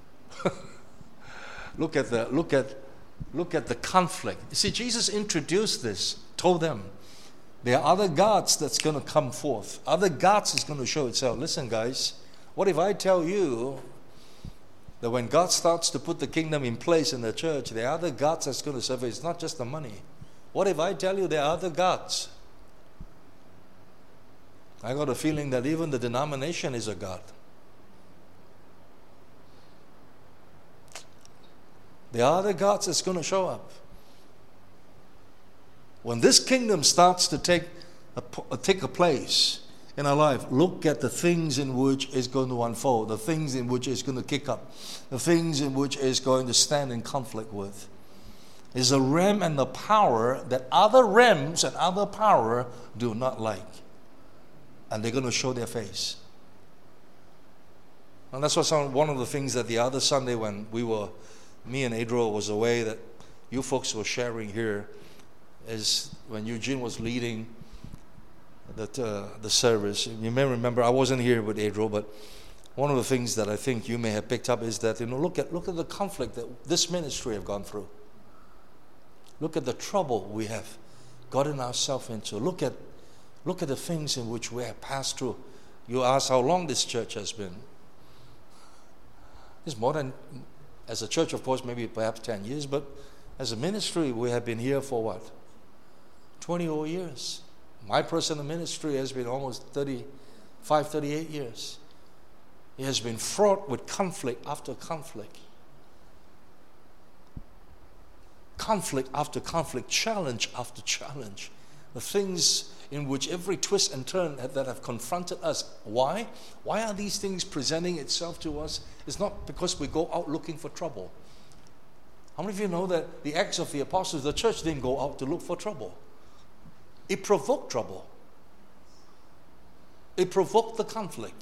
look at the look at look at the conflict. You see, Jesus introduced this, told them there are other gods that's going to come forth. Other gods is going to show itself. Listen, guys, what if I tell you that when God starts to put the kingdom in place in the church, there are other gods that's going to surface. It's not just the money. What if I tell you there are other gods? I got a feeling that even the denomination is a god. There are other gods that's going to show up. When this kingdom starts to take a, take a place in our life, look at the things in which it's going to unfold, the things in which it's going to kick up, the things in which it's going to stand in conflict with. Is a realm and the power that other realms and other power do not like. And they're going to show their face. And that's what some, one of the things that the other Sunday when we were, me and Adriel was away, that you folks were sharing here, is when Eugene was leading the, uh, the service. You may remember, I wasn't here with Adriel, but one of the things that I think you may have picked up is that, you know, look at look at the conflict that this ministry have gone through. Look at the trouble we have gotten ourselves into. Look at look at the things in which we have passed through. You ask how long this church has been. It's more than, as a church, of course, maybe perhaps ten years, but as a ministry, we have been here for what? twenty odd years. My personal ministry has been almost thirty-five, thirty-eight years. It has been fraught with conflict after conflict. Conflict after conflict, challenge after challenge. The things in which every twist and turn that have confronted us. Why? Why are these things presenting itself to us? It's not because we go out looking for trouble. How many of you know that the Acts of the Apostles, the church didn't go out to look for trouble? It provoked trouble. It provoked the conflict.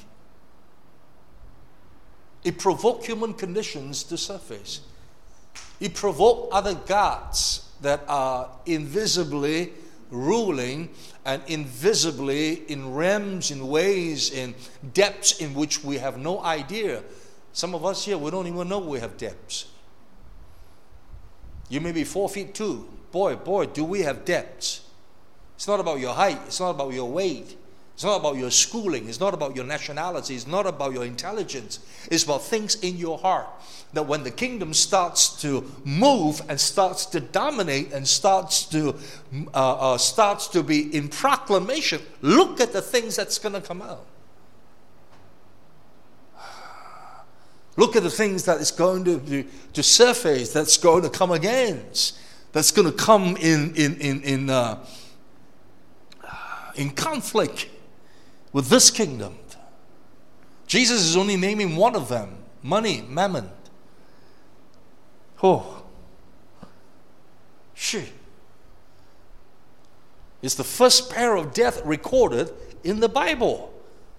It provoked human conditions to surface. It provoked other gods that are invisibly ruling and invisibly in realms, in ways, in depths in which we have no idea. Some of us here, we don't even know we have depths. You may be four feet two. Boy, boy, do we have depths. It's not about your height. It's not about your weight. It's not about your schooling. It's not about your nationality. It's not about your intelligence. It's about things in your heart. That when the kingdom starts to move and starts to dominate and starts to uh, uh, starts to be in proclamation, look at the things that's going to come out. Look at the things that is going to be, to surface, that's going to come against, that's going to come in in in in uh, in conflict with this kingdom. Jesus is only naming one of them: money, mammon. Oh, shit! It's the first pair of death recorded in the Bible.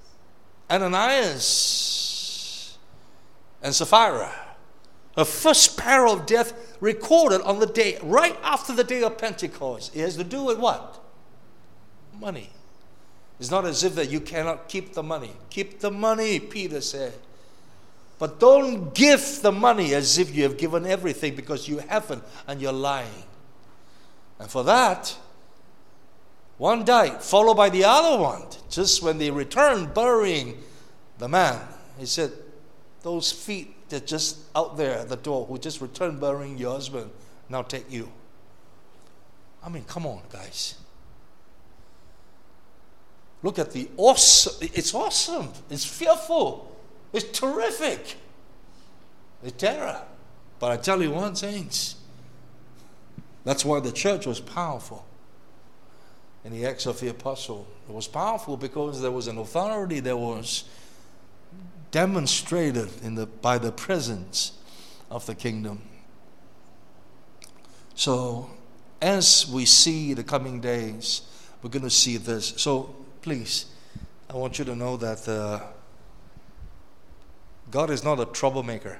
Ananias and Sapphira, a first pair of death recorded on the day, right after the day of Pentecost. It has to do with what? Money. It's not as if that you cannot keep the money. Keep the money, Peter said. But don't give the money as if you have given everything, because you haven't and you're lying. And for that, one died, followed by the other one. Just when they returned burying the man, he said, those feet that just out there at the door who just returned burying your husband, now take you. I mean, come on, guys. Look at the awesome. It's awesome. It's fearful. It's terrific. It's terror. But I tell you one thing. That's why the church was powerful. In the Acts of the Apostle, it was powerful because there was an authority that was demonstrated in the by the presence of the kingdom. So, as we see the coming days, we're going to see this. So, please, I want you to know that uh, God is not a troublemaker.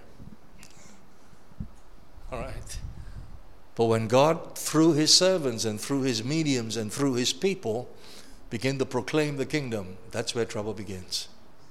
All right? But when God, through His servants and through His mediums and through His people, begin to proclaim the kingdom, that's where trouble begins.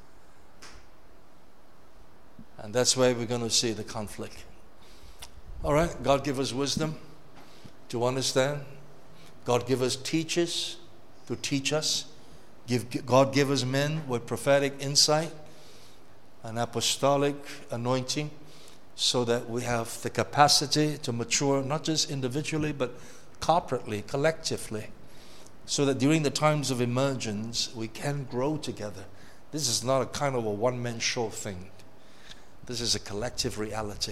And that's where we're going to see the conflict. All right? God give us wisdom to understand. God give us teachers to teach us. Give, God give us men with prophetic insight and apostolic anointing, so that we have the capacity to mature, not just individually, but corporately, collectively, so that during the times of emergence, we can grow together. This is not a kind of a one-man show thing. This is a collective reality.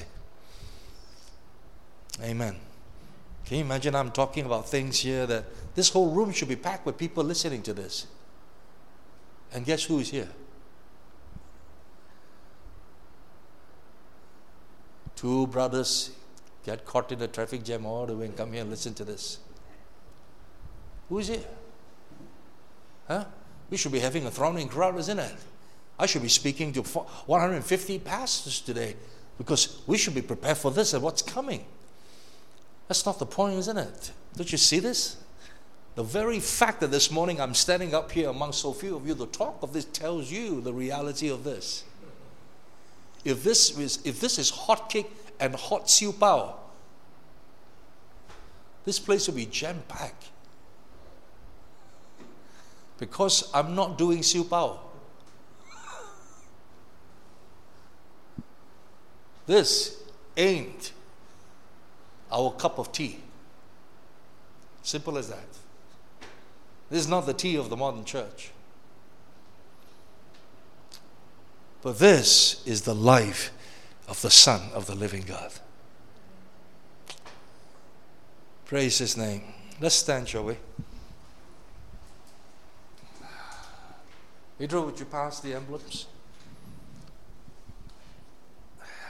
Amen. Can you imagine I'm talking about things here that this whole room should be packed with people listening to this? And guess who is here? Two brothers get caught in a traffic jam all the way and come here and listen to this. Who is it? Huh? We should be having a thronging crowd, isn't it? I should be speaking to one hundred fifty pastors today because we should be prepared for this and what's coming. That's not the point, isn't it? Don't you see this? The very fact that this morning I'm standing up here among so few of you, the talk of this tells you the reality of this. If this is, if this is hot cake and hot siu pao, this place will be jam-packed. Because I'm not doing siu pao. This ain't our cup of tea. Simple as that. This is not the tea of the modern church. But this is the life of the Son of the living God. Praise His name. Let's stand, shall we? Pedro, would you pass the envelopes?